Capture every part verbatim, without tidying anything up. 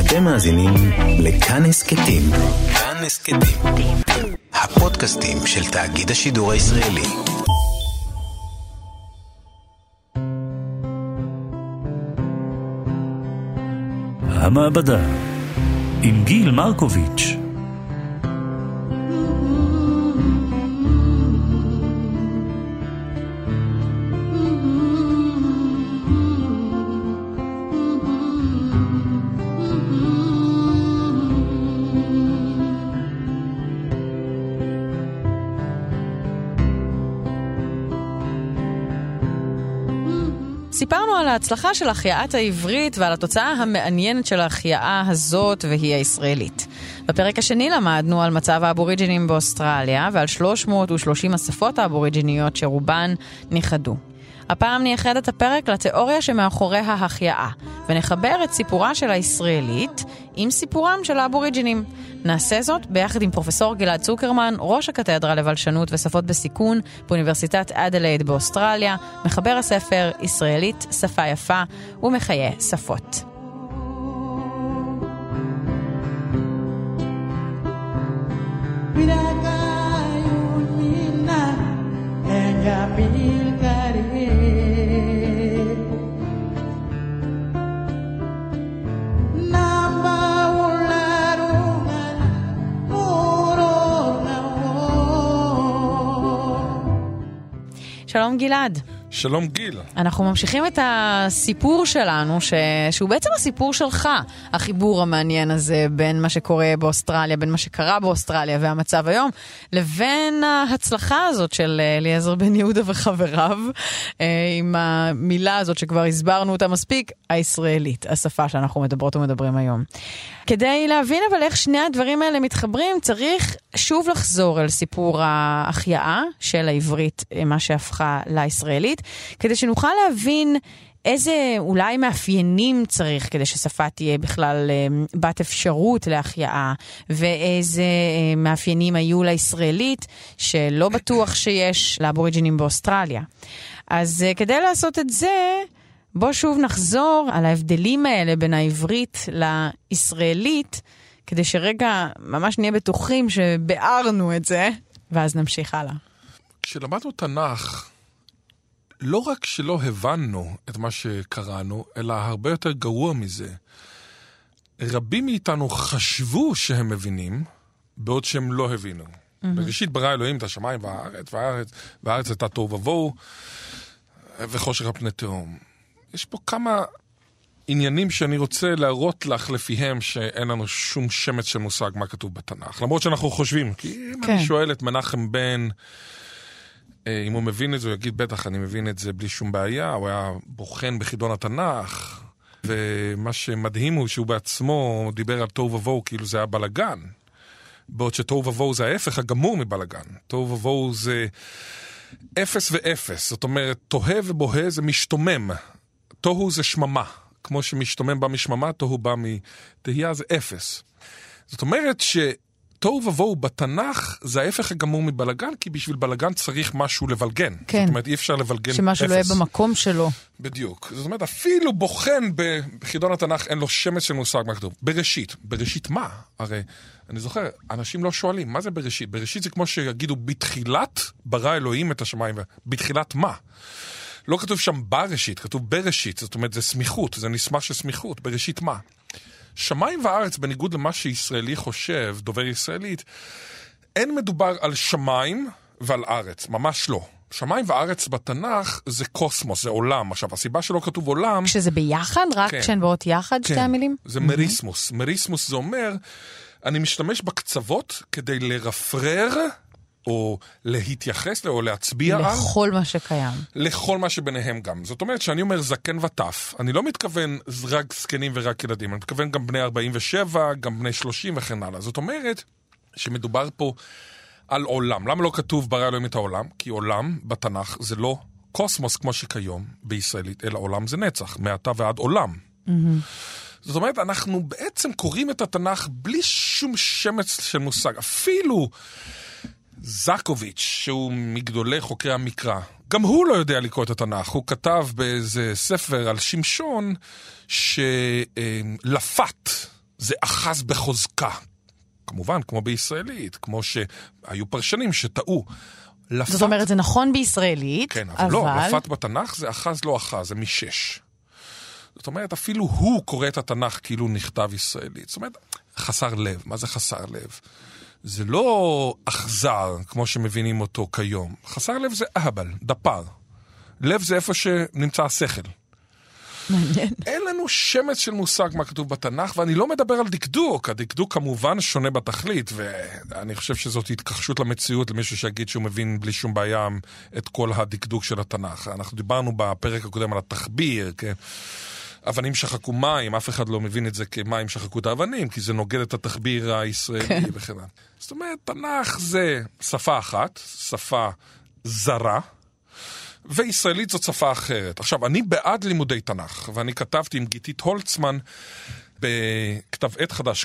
אתם מאזינים לכאן הסכתים. כאן הסכתים. הפודקאסטים של תאגיד השידור הישראלי. המעבדה עם גיל מרקוביץ'. סיפרנו על ההצלחה של החייאת העברית ועל התוצאה המעניינת של החייאה הזאת והיא הישראלית. בפרק השני למדנו על מצב האבוריג'ינים באוסטרליה ועל שלוש מאות ושלושים השפות האבוריג'יניות שרובן נכחדו. הפעם נייחד את הפרק לתיאוריה שמאחורי ההחייאה ונחבר את סיפורה של הישראלית עם סיפורם של האבוריג'ינים. נעשה זאת ביחד עם פרופסור גלעד צוקרמן, ראש הקתדרה לבלשנות ושפות בסיכון באוניברסיטת אדלייד באוסטרליה, מחבר הספר ישראלית שפה יפה ומחיי שפות. שלום גלעד. שלום גיל. אנחנו ממשיכים את הסיפור שלנו, ש... שהוא בעצם הסיפור שלך, החיבור המעניין הזה בין מה שקורה באוסטרליה, בין מה שקרה באוסטרליה והמצב היום, לבין ההצלחה הזאת של אליעזר בן יהודה וחבריו, עם המילה הזאת שכבר הסברנו אותה מספיק, הישראלית, השפה שאנחנו מדברות ומדברים היום. כדי להבין אבל איך שני הדברים האלה מתחברים, צריך שוב לחזור אל סיפור ההחייאה של העברית, מה שהפכה לישראלית, כדי שנוכל להבין איזה אולי מאפיינים צריך כדי ששפה תהיה בכלל בת אפשרות להחייאה, ואיזה מאפיינים היו לישראלית שלא בטוח שיש לאבוריג'ינים באוסטרליה. אז כדי לעשות את זה, בוא שוב נחזור על ההבדלים האלה בין העברית לישראלית, כדי שרגע ממש נהיה בטוחים שבארנו את זה, ואז נמשיך הלאה. כשלמדנו תנ"ך, לא רק שלא הבנו את מה שקראנו, אלא הרבה יותר גרוע מזה. רבים מאיתנו חשבו שהם מבינים, בעוד שהם לא הבינו. Mm-hmm. בראשית ברא אלוהים את השמיים והארץ, והארץ, והארץ הייתה תוהו ובוהו, וחושך על פני תהום. יש פה כמה עניינים שאני רוצה להראות לך לפיהם שאין לנו שום שמץ של מושג מה כתוב בתנ"ך. למרות שאנחנו חושבים, כי אם כן. אני שואל את מנחם בן, אם הוא מבין את זה, הוא יגיד, בטח, אני מבין את זה בלי שום בעיה, הוא היה בוחן בחידון התנ"ך, ומה שמדהים הוא שהוא בעצמו דיבר על תוהו ובוהו, כאילו זה היה בלגן, בעוד שתוהו ובוהו זה ההפך הגמור מבלגן. תוהו ובוהו זה אפס ואפס, זאת אומרת, תוהה ובוהה זה משתומם, תוהו זה שממה, כמו שמשתומם בא משממה, תוהו בא מתהייה, זה אפס. זאת אומרת ש... תוהו ובוהו בתנ"ך זה ההפך הגמור מבלגן, כי בשביל בלגן צריך משהו לבלגן. כן. זאת אומרת, אי אפשר לבלגן שמשהו אפס. לא יהיה במקום שלו. בדיוק. זאת אומרת, אפילו בוחן בחידון התנ"ך אין לו שמץ של מושג מה כתוב. בראשית. בראשית מה? הרי, אני זוכר, אנשים לא שואלים, מה זה בראשית? בראשית זה כמו שיגידו, בתחילת ברא אלוהים את השמיים. בתחילת מה? לא כתוב שם בראשית, כתוב בראשית. זאת אומרת, זה סמיכות, זה נשמח של סמיכות. בראשית מה? שמיים וארץ, בניגוד למה שישראלי חושב, דובר ישראלית, אין מדובר על שמיים ועל ארץ, ממש לא. שמיים וארץ בתנ"ך זה קוסמוס, זה עולם. עכשיו, הסיבה שלא כתוב עולם... כשזה ביחד? רק כן. כשהן באות יחד, כן. שתי המילים? זה מריסמוס. מריסמוס זה אומר, אני משתמש בקצוות כדי לרפרר... או להתייחס או להצביע על... לכל מה שקיים. לכל מה שביניהם גם. זאת אומרת שאני אומר זקן וטף. אני לא מתכוון רק זקנים ורק ילדים. אני מתכוון גם בני ארבעים ושבע, גם בני שלושים וכן הלאה. זאת אומרת שמדובר פה על עולם. למה לא כתוב ברא אלוהים את העולם? כי עולם בתנ"ך זה לא קוסמוס כמו שכיום בישראלית, אלא עולם זה נצח, מעתה ועד עולם. Mm-hmm. זאת אומרת, אנחנו בעצם קוראים את התנ"ך בלי שום שמץ של מושג. אפילו... זקוביץ', שהוא מגדולי חוקרי המקרא, גם הוא לא יודע לקרוא את התנ"ך. הוא כתב באיזה ספר על שמשון שלפת זה אחז בחוזקה. כמובן, כמו בישראלית, כמו שהיו פרשנים שטעו. לפת... זאת אומרת, זה נכון בישראלית, כן, אבל, אבל... לא, לפת בתנ"ך זה אחז לא אחז, זה משש. זאת אומרת, אפילו הוא קורא את התנ"ך כאילו נכתב ישראלית. זאת אומרת, חסר לב. מה זה חסר לב? זה לא אכזר, כמו שמבינים אותו כיום. חסר לב זה אהבל, דפר. לב זה איפה שנמצא השכל. מעניין. אין לנו שמץ של מושג מה כתוב בתנ"ך, ואני לא מדבר על דקדוק. הדקדוק כמובן שונה בתכלית, ואני חושב שזאת התכחשות למציאות למישהו שיגיד שהוא מבין בלי שום בעיה את כל הדקדוק של התנ"ך. אנחנו דיברנו בפרק הקודם על התחביר, כן? אבנים שחקו מים, אף אחד לא מבין את זה כמים שחקו את האבנים, כי זה נוגד את התחביר הישראלי כן. וכן. זאת אומרת, תנ"ך זה שפה אחת, שפה זרה, וישראלית זאת שפה אחרת. עכשיו, אני בעד לימודי תנ"ך, ואני כתבתי עם גיתית הולצמן בכתב עת חדש,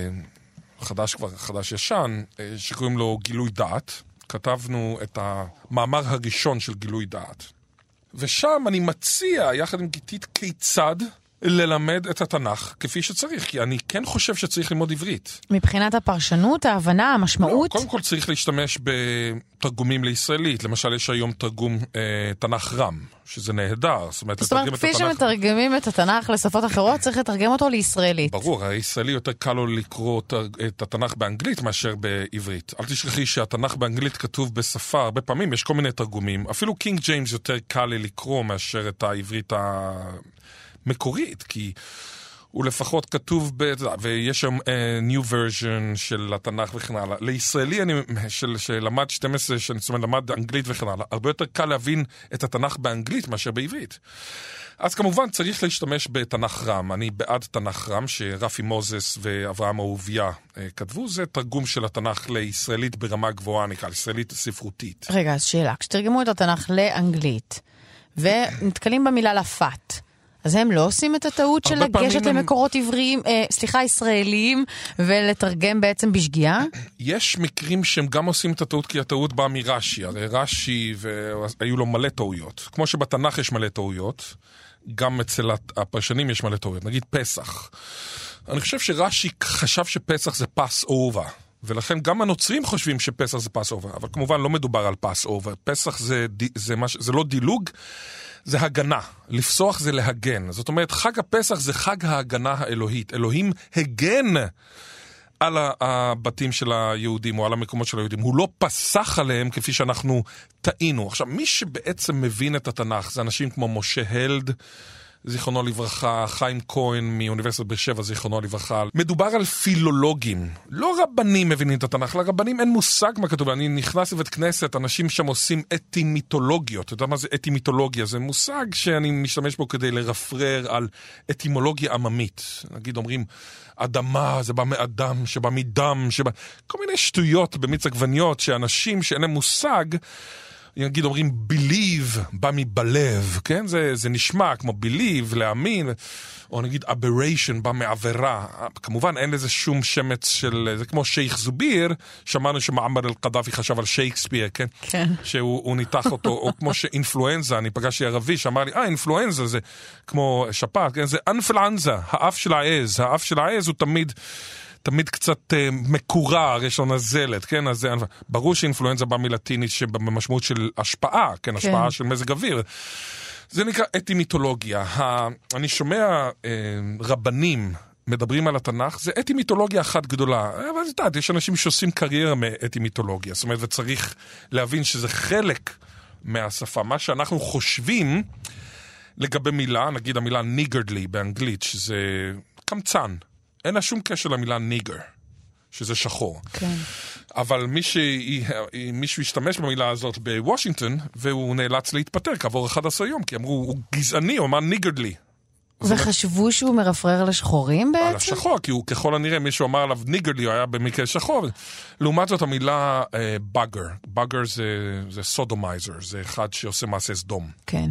חדש כבר, חדש ישן, שקוראים לו גילוי דעת. כתבנו את המאמר הראשון של גילוי דעת. ושם אני מציע, יחד עם גיתית, כיצד ללמד את התנ"ך כפי שצריך, כי אני כן חושב שצריך ללמוד עברית. מבחינת הפרשנות, ההבנה, המשמעות? לא, קודם כל צריך להשתמש בתרגומים לישראלית. למשל, יש היום תרגום אה, תנ"ך רם, שזה נהדר. זאת אומרת, זאת אומרת, כפי שמתרגמים את התנ"ך לשפות אחרות, צריך לתרגם אותו לישראלית. ברור, הישראלי יותר קל לו לקרוא את התנ"ך באנגלית מאשר בעברית. אל תשכחי שהתנ"ך באנגלית כתוב בשפה, הרבה פעמים יש כל מיני תרגומים. אפילו קינג ג'יימס יותר קל לי לקרוא מאשר את העברית ה... מקורית, כי הוא לפחות כתוב, ב... ויש שם uh, new version של התנ"ך וכן הלאה. לישראלי, אני, של, שלמד שתים עשרה, זאת אומרת, למד אנגלית וכן הלאה, הרבה יותר קל להבין את התנ"ך באנגלית מאשר בעברית. אז כמובן צריך להשתמש בתנ"ך רם. אני בעד תנ"ך רם, שרפי מוזס ואברהם אהוביה uh, כתבו, זה תרגום של התנ"ך לישראלית ברמה גבוהה, נקרא, ישראלית ספרותית. רגע, אז שאלה, כשתרגמו את התנ"ך לאנגלית, ונתקלים במילה לפת, אז הם לא עושים את הטעות של לגשת למקורות עבריים, אה, סליחה, ישראליים, ולתרגם בעצם בשגיאה? יש מקרים שהם גם עושים את הטעות, כי הטעות באה מרש"י. הרי רש"י, והיו לו מלא טעויות. כמו שבתנ"ך יש מלא טעויות, גם אצל הפרשנים יש מלא טעויות. נגיד פסח. אני חושב שרש"י חשב שפסח זה פס אובר. ולכן גם הנוצרים חושבים שפסח זה פס אובר. אבל כמובן לא מדובר על פס אובר. פסח זה, זה, זה, זה לא דילוג, זה הגנה. לפסוח זה להגן. זאת אומרת, חג הפסח זה חג ההגנה האלוהית. אלוהים הגן על הבתים של היהודים או על המקומות של היהודים. הוא לא פסח עליהם כפי שאנחנו טעינו. עכשיו, מי שבעצם מבין את התנ"ך זה אנשים כמו משה הלד, זיכרונו לברכה, חיים כהן מאוניברסיטת באר שבע, זיכרונו לברכה. מדובר על פילולוגים. לא רבנים מבינים את התנ"ך, לרבנים אין מושג מה כתוב. אני נכנס לבית כנסת, אנשים שם עושים אטימיתולוגיות. אתה יודע מה זה אטימיתולוגיה? זה מושג שאני משתמש בו כדי לרפרר על אטימולוגיה עממית. נגיד אומרים, אדמה, זה בא מאדם, שבא מדם, שבא... כל מיני שטויות במיץ עגבניות, שאנשים שאין להם מושג, נגיד אומרים believe, בא מבלב, כן? זה, זה נשמע כמו believe, להאמין, או נגיד aberration, בא מעברה. כמובן אין לזה שום שמץ של, זה כמו שייך זוביר, שמענו שמעמר אל-קדאפי חשב על שייקספיר, כן? כן. שהוא ניתח אותו, או כמו שאינפלואנזה, אני פגשתי ערבי שאמר לי, אה, אינפלואנזה זה כמו שפעת, כן? זה אנפלנזה, האף של העז, האף של העז הוא תמיד... תמיד קצת uh, מקורר, יש לו נזלת, כן? אז זה, ברור שאינפלואנזה בא מלטינית שבמשמעות של השפעה, כן? כן. השפעה של מזג אוויר. זה נקרא אטימיתולוגיה. ה... אני שומע uh, רבנים מדברים על התנ"ך, זה אטימיתולוגיה אחת גדולה. אבל אתה יודע, יש אנשים שעושים קריירה מאטימיתולוגיה. זאת אומרת, וצריך להבין שזה חלק מהשפה. מה שאנחנו חושבים לגבי מילה, נגיד המילה ניגרדלי באנגלית, שזה קמצן. אין לה שום קשר למילה ניגר, שזה שחור. כן. אבל מישהו השתמש במילה הזאת בוושינגטון, והוא נאלץ להתפטר כעבור אחד עשר יום, כי אמרו, הוא גזעני, הוא אמר ניגרדלי. וחשבו שהוא מרפרר לשחורים בעצם? על השחור, כי הוא ככל הנראה, מישהו אמר עליו ניגרדלי, הוא היה במקרה שחור. לעומת זאת המילה בגר. בגר זה סודומייזר, זה אחד שעושה מעשה סדום. כן.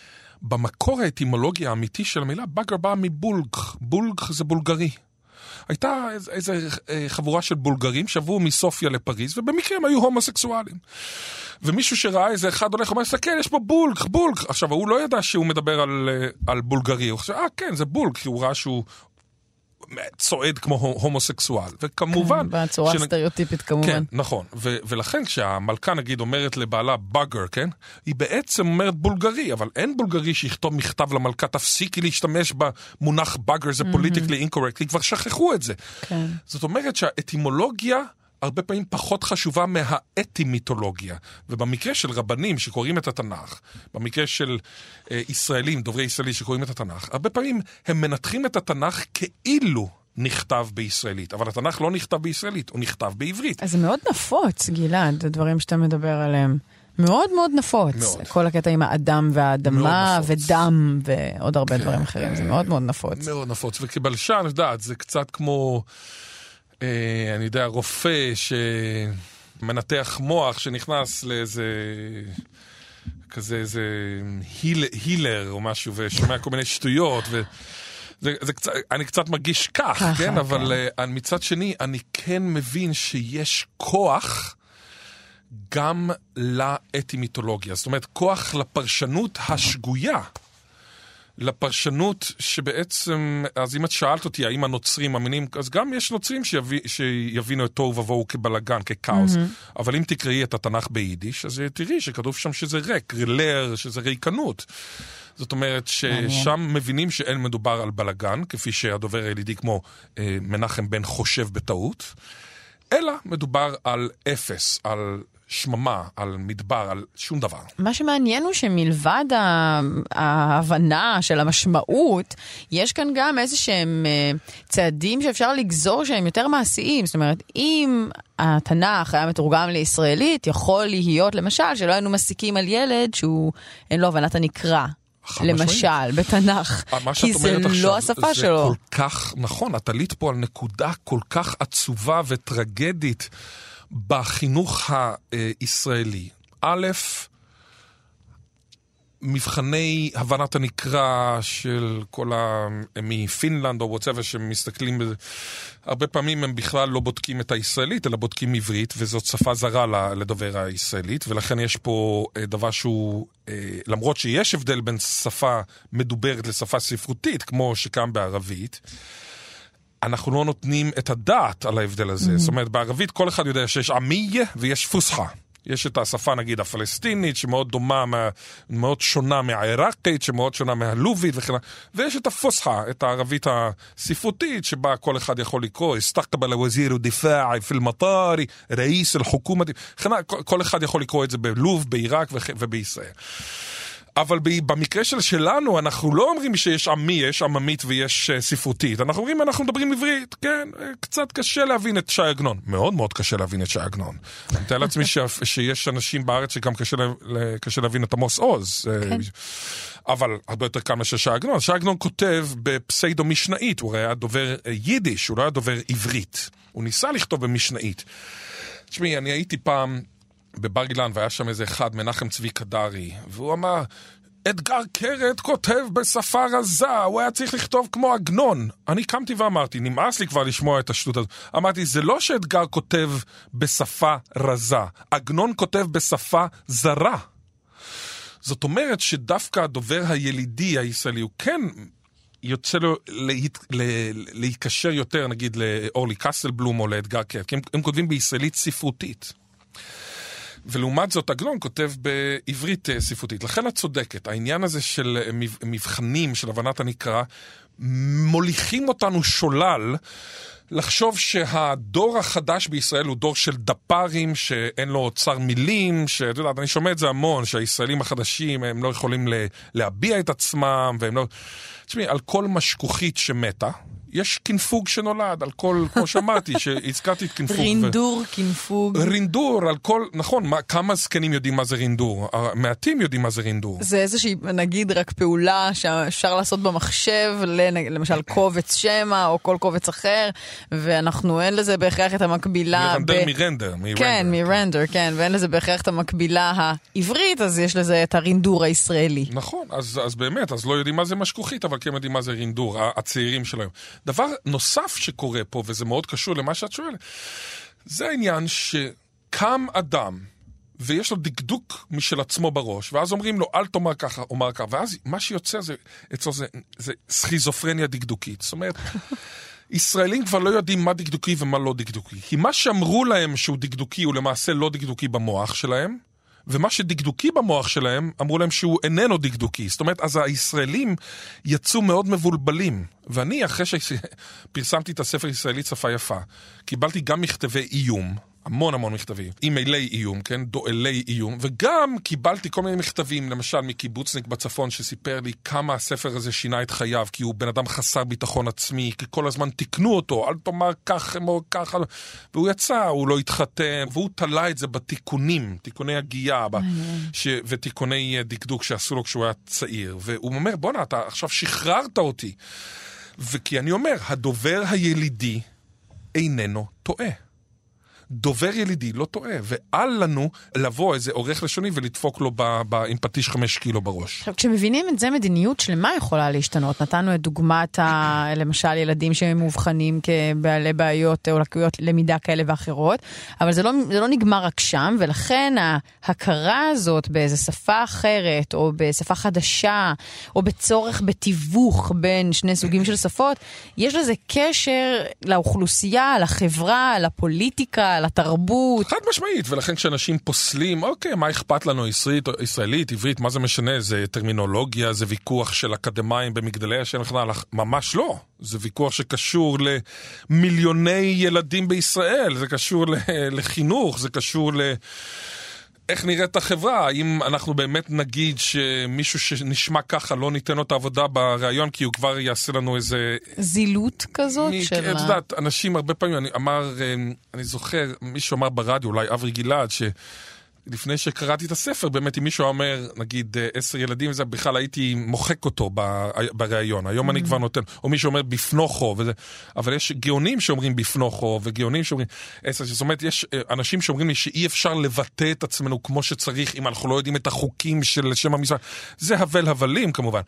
במקור האטימולוגיה האמיתי של המילה, בגר באה מבולג. בולג זה בולגרי. הייתה איזו חבורה של בולגרים שעברו מסופיה לפריז, ובמקרה הם היו הומוסקסואלים. ומישהו שראה איזה אחד הולך, אומר, סתכל, יש פה בולג, בולג. עכשיו, הוא לא ידע שהוא מדבר על, על בולגרי. הוא חושב, אה, כן, זה בולג, כי הוא ראה שהוא צועד כמו הומוסקסואל. וכמובן... בצורה סטריאוטיפית כמובן. כן, נכון. ולכן כשהמלכה נגיד אומרת לבעלה בגר, כן? היא בעצם אומרת בולגרי, אבל אין בולגרי שיכתוב מכתב למלכה, תפסיקי להשתמש במונח בגר, זה פוליטיקלי אינקורקטלי, כבר שכחו את זה. כן. זאת אומרת שהאטימולוגיה הרבה פעמים פחות חשובה מהאטימיתולוגיה. ובמקרה של רבנים שקוראים את התנ"ך, במקרה של אה, ישראלים, דוברי ישראלי שקוראים את התנ"ך, הרבה פעמים הם מנתחים את התנ"ך כאילו נכתב בישראלית. אבל התנ"ך לא נכתב בישראלית, הוא נכתב בעברית. אז זה מאוד נפוץ, גלעד, הדברים שאתה מדבר עליהם. מאוד מאוד נפוץ. מאוד. כל הקטע עם האדם והאדמה ודם ועוד הרבה כן, דברים אחרים. זה מאוד מאוד נפוץ. מאוד נפוץ. וכבלשן, אני יודעת, זה קצת כמו... אה, אני יודע, רופא שמנתח מוח שנכנס לאיזה כזה איזה היל, הילר או משהו ושומע כל מיני שטויות ו... זה, זה קצת, אני קצת מרגיש כך, ככה, כן? אבל כן. Uh, מצד שני, אני כן מבין שיש כוח גם לאטימיתולוגיה. זאת אומרת, כוח לפרשנות השגויה. לפרשנות שבעצם, אז אם את שאלת אותי, האם הנוצרים מאמינים, אז גם יש נוצרים שיביא, שיבינו את תוהו ובוהו כבלגן, כקאוס. Mm-hmm. אבל אם תקראי את התנ"ך ביידיש, אז תראי שכתוב שם שזה ריק, רילר, שזה ריקנות. זאת אומרת ששם מבינים שאין מדובר על בלגן, כפי שהדובר הילידי כמו אה, מנחם בן חושב בטעות, אלא מדובר על אפס, על שממה, על מדבר, על שום דבר. מה שמעניין הוא שמלבד ההבנה של המשמעות, יש כאן גם איזה שהם צעדים שאפשר לגזור שהם יותר מעשיים. זאת אומרת, אם התנ"ך היה מתורגם לישראלית, יכול להיות למשל שלא היינו מסיקים על ילד שהוא אין לו הבנת הנקרא. למשל, בתנ"ך, כי זה לא השפה שלו. זה כל כך נכון, את עלית פה על נקודה כל כך עצובה וטרגדית בחינוך הישראלי. א', מבחני הבנת הנקרא של כל ה... מפינלנד או whatever שמסתכלים בזה, הרבה פעמים הם בכלל לא בודקים את הישראלית, אלא בודקים עברית, וזאת שפה זרה לדובר הישראלית, ולכן יש פה דבר שהוא, למרות שיש הבדל בין שפה מדוברת לשפה ספרותית, כמו שקם בערבית, אנחנו לא נותנים את הדעת על ההבדל הזה. Mm-hmm. זאת אומרת, בערבית כל אחד יודע שיש עמיה ויש פוסחה. יש את השפה, נגיד, הפלסטינית, שמאוד דומה, מאוד שונה מהעיראקית, שמאוד שונה מהלובית וכן. ויש את הפוסחה, את הערבית הספרותית, שבה כל אחד יכול לקרוא, הסתקבל הווזיר דיפאעי פיל מטארי, ראיס אל-חוכומת, כל אחד יכול לקרוא את זה בלוב, בעיראק ובישראל. אבל במקרה של שלנו, אנחנו לא אומרים שיש עמי, יש עממית ויש ספרותית. אנחנו אומרים, אנחנו מדברים עברית. כן, קצת קשה להבין את שי עגנון. מאוד מאוד קשה להבין את שי עגנון. אני מתאר לעצמי שיש אנשים בארץ שגם קשה להבין את עמוס עוז. אבל הרבה יותר קל מאשר שי עגנון. שי עגנון כותב בפסיידו משנאית. הוא היה דובר יידיש, הוא לא היה דובר עברית. הוא ניסה לכתוב במשנאית. תשמעי, אני הייתי פעם בבר אילן, והיה שם איזה אחד, מנחם צבי קדרי, והוא אמר, אדגר קרת כותב בשפה רזה, הוא היה צריך לכתוב כמו עגנון. אני קמתי ואמרתי, נמאס לי כבר לשמוע את השטות הזאת. אמרתי, זה לא שאדגר כותב בשפה רזה, עגנון כותב בשפה זרה. זאת אומרת שדווקא הדובר הילידי הישראלי, הוא כן יוצא לו להת... להתקשר יותר, נגיד, לאורלי קסלבלום או לאדגר קרת, כי הם, הם כותבים בישראלית ספרותית. ולעומת זאת, עגנון כותב בעברית ספרותית. לכן את צודקת, העניין הזה של מבחנים, של הבנת הנקרא, מוליכים אותנו שולל לחשוב שהדור החדש בישראל הוא דור של דפרים, שאין לו אוצר מילים, שאת יודעת, אני שומע את זה המון, שהישראלים החדשים הם לא יכולים להביע את עצמם, והם לא... תשמעי, על כל משכוחית שמתה, יש כנפוג שנולד, על כל, כמו שאמרתי, שהזכרתי את כנפוג. רינדור, ו... כנפוג. רינדור, על כל, נכון, מה, כמה זקנים יודעים מה זה רינדור? מעטים יודעים מה זה רינדור. זה איזושהי, נגיד, רק פעולה שאפשר לעשות במחשב, למשל קובץ שמה, או כל קובץ אחר, ואנחנו אין לזה בהכרח את המקבילה... מרנדר, ב... מרנדר, מרנדר. כן, מרנדר, כן, ואין לזה בהכרח את המקבילה העברית, אז יש לזה את הרינדור הישראלי. נכון, אז, אז באמת, אז לא יודעים מה זה משכוחית, אבל כן יודעים מה זה רינדור, הצעירים שלהם. דבר נוסף שקורה פה, וזה מאוד קשור למה שאת שואלת, זה העניין שקם אדם, ויש לו דקדוק משל עצמו בראש, ואז אומרים לו, אל תאמר ככה, אומר ככה, ואז מה שיוצא זה, אצלו זה, זה סכיזופרניה דקדוקית. זאת אומרת, ישראלים כבר לא יודעים מה דקדוקי ומה לא דקדוקי. כי מה שאמרו להם שהוא דקדוקי הוא למעשה לא דקדוקי במוח שלהם, ומה שדקדוקי במוח שלהם אמרו להם שהוא איננו דקדוקי. זאת אומרת, אז הישראלים יצאו מאוד מבולבלים. ואני, אחרי שפרסמתי את הספר ישראלית שפה יפה, קיבלתי גם מכתבי איום, המון המון מכתבים, אימיילי איום, כן, דואלי איום, וגם קיבלתי כל מיני מכתבים, למשל מקיבוצניק בצפון שסיפר לי כמה הספר הזה שינה את חייו, כי הוא בן אדם חסר ביטחון עצמי, כי כל הזמן תקנו אותו, אל תאמר כך, אמור כך, והוא יצא, הוא לא התחתן, והוא תלה את זה בתיקונים, תיקוני הגייה, ש... ותיקוני דקדוק שעשו לו כשהוא היה צעיר, והוא אומר, בוא נה, אתה עכשיו שחררת אותי, וכי אני אומר, הדובר הילידי איננו טועה. דובר ילידי לא טועה, ואל לנו לבוא איזה עורך לשוני ולדפוק לו עם פטיש חמש קילו בראש. עכשיו, כשמבינים את זה, מדיניות שלמה יכולה להשתנות? נתנו את דוגמת, ה, למשל, ילדים שהם מאובחנים כבעלי בעיות או לקויות למידה כאלה ואחרות, אבל זה לא, זה לא נגמר רק שם, ולכן ההכרה הזאת באיזו שפה אחרת, או בשפה חדשה, או בצורך בתיווך בין שני סוגים של שפות, יש לזה קשר לאוכלוסייה, לחברה, לפוליטיקה, לתרבות. חד משמעית, ולכן כשאנשים פוסלים, אוקיי, מה אכפת לנו, ישראלית, ישראלית, עברית, מה זה משנה? זה טרמינולוגיה, זה ויכוח של אקדמיים במגדלי השם, ממש לא. זה ויכוח שקשור למיליוני ילדים בישראל, זה קשור לחינוך, זה קשור ל... איך נראית החברה? האם אנחנו באמת נגיד שמישהו שנשמע ככה לא ניתן לו את העבודה ברעיון, כי הוא כבר יעשה לנו איזה... זילות כזאת מ... של... את יודעת, אנשים הרבה פעמים, אני אמר, אני זוכר, מישהו אמר ברדיו, אולי אברי גלעד, ש... לפני שקראתי את הספר, באמת אם מישהו אומר, נגיד, עשר ילדים, וזה בכלל הייתי מוחק אותו ברעיון. היום אני כבר נותן, או מישהו אומר בפנוכו, וזה, אבל יש גאונים שאומרים בפנוכו, וגאונים שאומרים עשר, זאת אומרת, יש אנשים שאומרים לי שאי אפשר לבטא את עצמנו כמו שצריך, אם אנחנו לא יודעים את החוקים של שם המשרד. זה הבל הבלים, כמובן.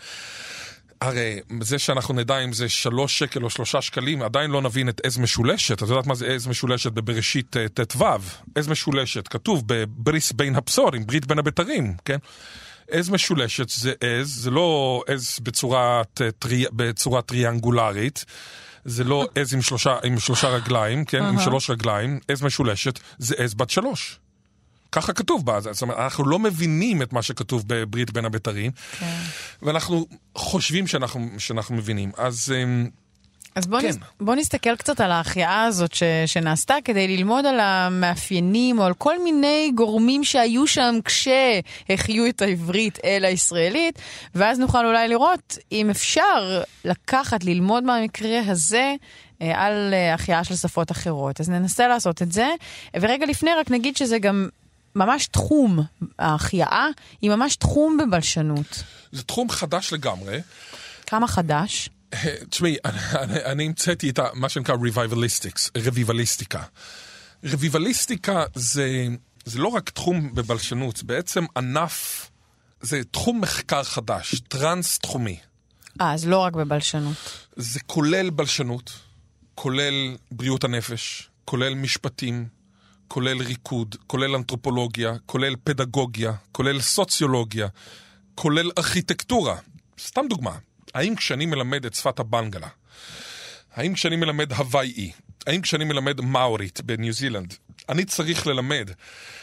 הרי זה שאנחנו נדע אם זה שלוש שקל או שלושה שקלים, עדיין לא נבין את עז משולשת. אתה יודעת מה זה עז משולשת בבראשית תתו? עז משולשת, כתוב בבריס בין הבשור, עם ברית בין הבתרים, כן? עז משולשת זה עז, זה לא עז בצורת, טרי, בצורה טריאנגולרית, זה לא עז עם שלושה, עם שלושה רגליים, כן? עם שלוש רגליים. עז משולשת זה עז בת שלוש. ככה כתוב בה, זאת אומרת, אנחנו לא מבינים את מה שכתוב בברית בין הבתרים, כן. ואנחנו חושבים שאנחנו, שאנחנו מבינים. אז, אז בוא, כן. נס, בוא נסתכל קצת על ההחייאה הזאת ש, שנעשתה, כדי ללמוד על המאפיינים, או על כל מיני גורמים שהיו שם כשהחיו את העברית אל הישראלית, ואז נוכל אולי לראות אם אפשר לקחת, ללמוד מהמקרה הזה, על החייאה של שפות אחרות. אז ננסה לעשות את זה, ורגע לפני רק נגיד שזה גם ממש תחום, ההחייאה היא ממש תחום בבלשנות. זה תחום חדש לגמרי. כמה חדש? תשמעי, אני, אני המצאתי את מה שנקרא רוויבליסטיקס, רוויבליסטיקה. רוויבליסטיקה זה, זה לא רק תחום בבלשנות, זה בעצם ענף, זה תחום מחקר חדש, טרנס-תחומי. אה, אז לא רק בבלשנות. זה כולל בלשנות, כולל בריאות הנפש, כולל משפטים, כולל ריקוד, כולל אנתרופולוגיה, כולל פדגוגיה, כולל סוציולוגיה, כולל ארכיטקטורה. סתם דוגמה, האם כשאני מלמד את שפת הבנגלה, האם כשאני מלמד הוואי, האם כשאני מלמד מאורית בניו זילנד, אני צריך ללמד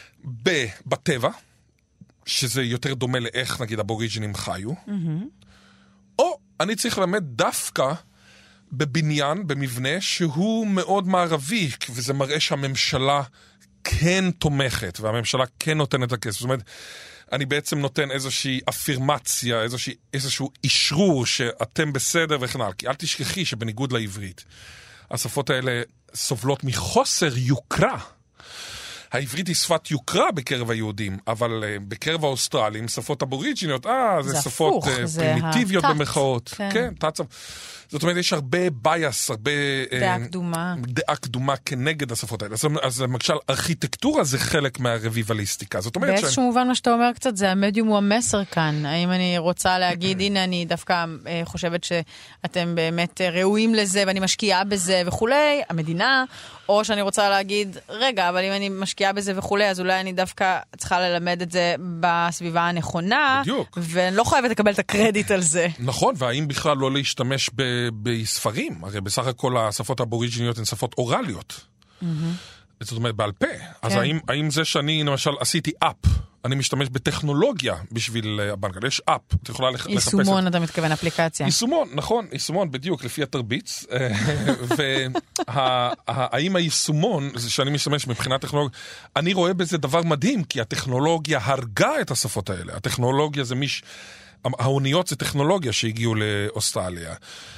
בטבע, שזה יותר דומה לאיך נגיד הבוריג'ינים חיו, mm-hmm. או אני צריך ללמד דווקא בבניין, במבנה שהוא מאוד מערבי, וזה מראה שהממשלה כן תומכת, והממשלה כן נותנת את הכסף. זאת אומרת, אני בעצם נותן איזושהי אפירמציה, איזושהי, איזשהו אישרור שאתם בסדר וכן הלאה. כי אל תשכחי שבניגוד לעברית, השפות האלה סובלות מחוסר יוקרה. העברית היא שפת יוקרה בקרב היהודים, אבל uh, בקרב האוסטרלים, שפות אבוריג'יניות, אה, זה, זה שפות uh, פרימיטיביות במחאות. כן, כן תצב. זאת אומרת, יש הרבה בייס, הרבה... דעה קדומה. דעה קדומה כנגד השפות האלה. אז, אז למשל, ארכיטקטורה זה חלק מהרוויבליסטיקה. זאת אומרת... באיזשהו שאני... מובן מה שאתה אומר קצת, זה המדיום הוא המסר כאן. האם אני רוצה להגיד, הנה, אני דווקא אה, חושבת שאתם באמת ראויים לזה, ואני משקיעה בזה וכולי, המדינה, או שאני רוצה להגיד, רגע, אבל אם אני משקיעה משקיעה בזה וכולי, אז אולי אני דווקא צריכה ללמד את זה בסביבה הנכונה, בדיוק. ואני לא חייבת לקבל את הקרדיט על זה. נכון, והאם בכלל לא להשתמש ב- בספרים? הרי בסך הכל השפות האבוריג'יניות הן שפות אוראליות. זאת אומרת, בעל פה. אז האם, האם זה שאני, למשל, עשיתי אפ, אני משתמש בטכנולוגיה בשביל הבנגלה, יש אפ, את יכולה לחפש... יישומון, אתה מתכוון, אפליקציה. יישומון, נכון, יישומון, בדיוק, לפי התרביץ. והאם היישומון, שאני משתמש מבחינת טכנולוגיה, אני רואה בזה דבר מדהים, כי הטכנולוגיה הרגה את השפות האלה. הטכנולוגיה זה מיש... האוניות זה טכנולוגיה שהגיעו לאוסטרליה.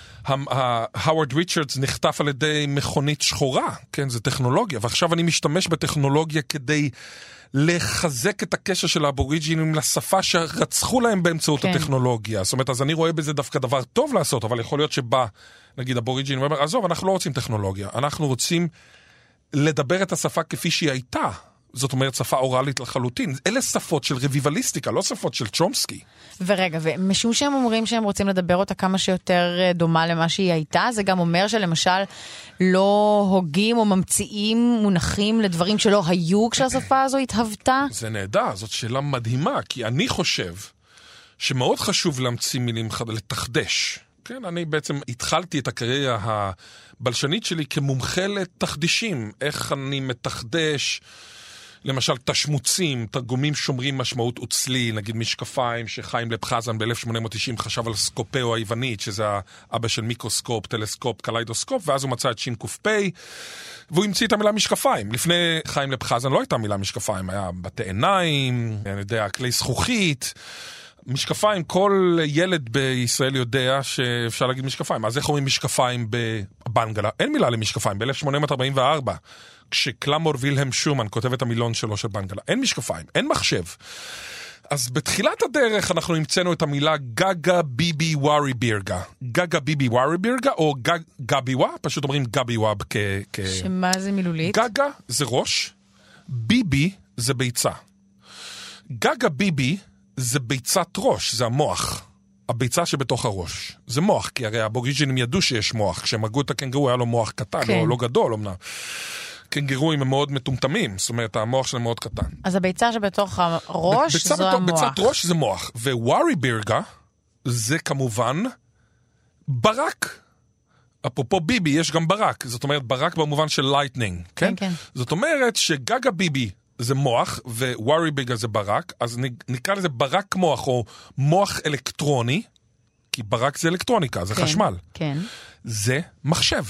הווארד ריצ'רדס נחטף על ידי מכונית שחורה, כן, זה טכנולוגיה, ועכשיו אני משתמש בטכנולוגיה כדי לחזק את הקשר של האבוריג'ינים לשפה שרצחו להם באמצעות כן. הטכנולוגיה. זאת אומרת, אז אני רואה בזה דווקא דבר טוב לעשות, אבל יכול להיות שבא, נגיד, אבוריג'ינים, ואומר, עזוב, אנחנו לא רוצים טכנולוגיה, אנחנו רוצים לדבר את השפה כפי שהיא הייתה. זאת אומרת, שפה אוראלית לחלוטין. אלה שפות של רביבליסטיקה, לא שפות של צ'ומסקי. ורגע, ומשום שהם אומרים שהם רוצים לדבר אותה כמה שיותר דומה למה שהיא הייתה, זה גם אומר שלמשל לא הוגים או ממציאים מונחים לדברים שלא היו כשהשפה הזו התהוותה? זה נהדר, זאת שאלה מדהימה, כי אני חושב שמאוד חשוב להמציא מילים חדשות, לתחדש. כן, אני בעצם התחלתי את הקריירה הבלשנית שלי כמומחה לתחדישים. איך אני מתחדש... למשל, תשמוצים, תרגומים שומרים משמעות אוצלי, נגיד משקפיים שחיים לב חזן ב-אלף שמונה מאות תשעים חשב על סקופאו היוונית, שזה האבא של מיקרוסקופ, טלסקופ, קליידוסקופ, ואז הוא מצא את שין קופי, והוא המציא את המילה משקפיים. לפני חיים לב חזן לא הייתה מילה משקפיים, היה בתי עיניים, אני יודע, כלי זכוכית, משקפיים, כל ילד בישראל יודע שאפשר להגיד משקפיים. אז איך אומרים משקפיים בבנגלה? אין מילה למשקפיים, ב-אלף שמונה מאות ארבעים וארבע. כשקלמור וילהם שומן כותב את המילון שלו של בנגלה. אין משקפיים, אין מחשב. אז בתחילת הדרך אנחנו המצאנו את המילה גגה ביבי ווארי בירגה. גגה ביבי ווארי בירגה, או גג, גביווה, פשוט אומרים גביווה כ... כ... שמה זה מילולית? גגה זה ראש, ביבי זה ביצה. גגה ביבי זה ביצת ראש, זה המוח. הביצה שבתוך הראש. זה מוח, כי הרי האבוריג'ינים ידעו שיש מוח. כשהם הגו את הקנגרו היה לו מוח קטן, כן. לא, לא גדול, אמנם. קנגרואים הם מאוד מטומטמים, זאת אומרת, המוח שלהם מאוד קטן. אז הביצה שבתוך הראש ביצה זו בתוך, המוח. ביצת ראש זה מוח. וווארי בירגה זה כמובן ברק. אפרופו ביבי, יש גם ברק. זאת אומרת, ברק במובן של לייטנינג. כן? כן, כן. זאת אומרת שגגה ביבי זה מוח, וווארי בירגה זה ברק, אז נקרא לזה ברק מוח, או מוח אלקטרוני, כי ברק זה אלקטרוניקה, זה כן, חשמל. כן. זה מחשב.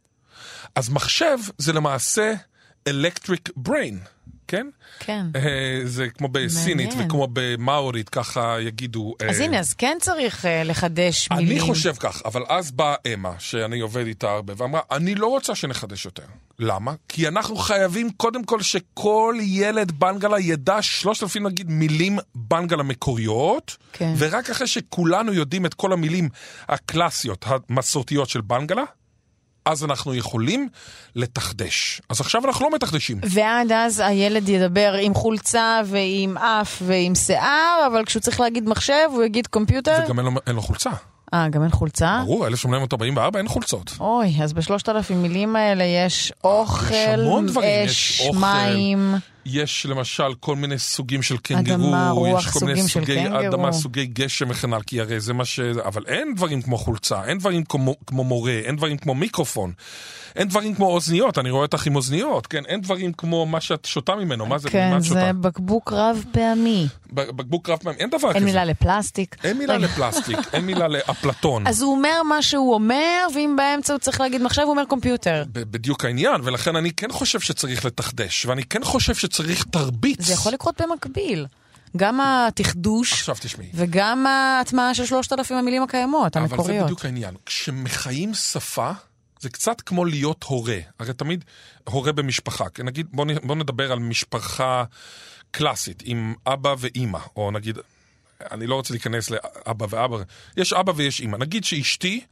אז מחשב זה למעשה electric brain, כן? כן. זה כמו בסינית וכמו במאורית, ככה יגידו. אז הנה, אז כן צריך לחדש מילים. אני חושב כך, אבל אז באה אמה, שאני עובד איתה הרבה, ואמרה, אני לא רוצה שנחדש יותר. למה? כי אנחנו חייבים קודם כל שכל ילד בנגלה ידע שלושת אלפים נגיד מילים בנגלה מקוריות, כן. ורק אחרי שכולנו יודעים את כל המילים הקלאסיות, המסורתיות של בנגלה, אז אנחנו יכולים לתחדש. אז עכשיו אנחנו לא מתחדשים. ועד אז הילד ידבר עם חולצה ועם אף ועם שיער, אבל כשהוא צריך להגיד מחשב, הוא יגיד קומפיוטר. וגם אין לו, אין לו חולצה. אה, גם אין חולצה? ברור, אלף שמונה מאות ארבעים וארבע אין חולצות. אוי, אז בשלושת אלפים מילים האלה יש אוכל, יש המון דברים. אש, יש אוכל, מים. יש למשל כל מיני סוגים של קנגרו. אדמה, רוח, יש כל סוגים מיני של סוגי קנגרו. אדמה, סוגי גשם וכן, כי הרי זה מה ש... אבל אין דברים כמו חולצה, אין דברים כמו, כמו מורה, אין דברים כמו מיקרופון. אין דברים כמו אוזניות, אני רואה אותך עם אוזניות, כן? אין דברים כמו מה שאת שותה ממנו, מה זה? כן, זה בקבוק רב פעמי. בקבוק רב פעמי, אין דבר כזה. אין מילה לפלסטיק. אין מילה לפלסטיק, אין מילה לאפלטון. אז הוא אומר מה שהוא אומר, ואם באמצע הוא צריך להגיד מחשב, הוא אומר קומפיוטר. בדיוק העניין, ולכן אני כן חושב שצריך לתחדש, ואני כן חושב שצריך תרביץ. זה יכול לקרות במקביל. גם התחדוש, עכשיו תשמעי. וגם ההטמעה של שלושת אלפים המילים הקיימות, המקוריות. אבל זה בדיוק העניין. כשמחיים שפה, זה קצת כמו להיות הורה. הרי תמיד הורה במשפחה. נגיד, בוא, בוא נדבר על משפחה קלאסית, עם אבא ואמא, או נגיד, אני לא רוצה להיכנס לאבא ואבא, יש אבא ויש אמא. נגיד שאשתי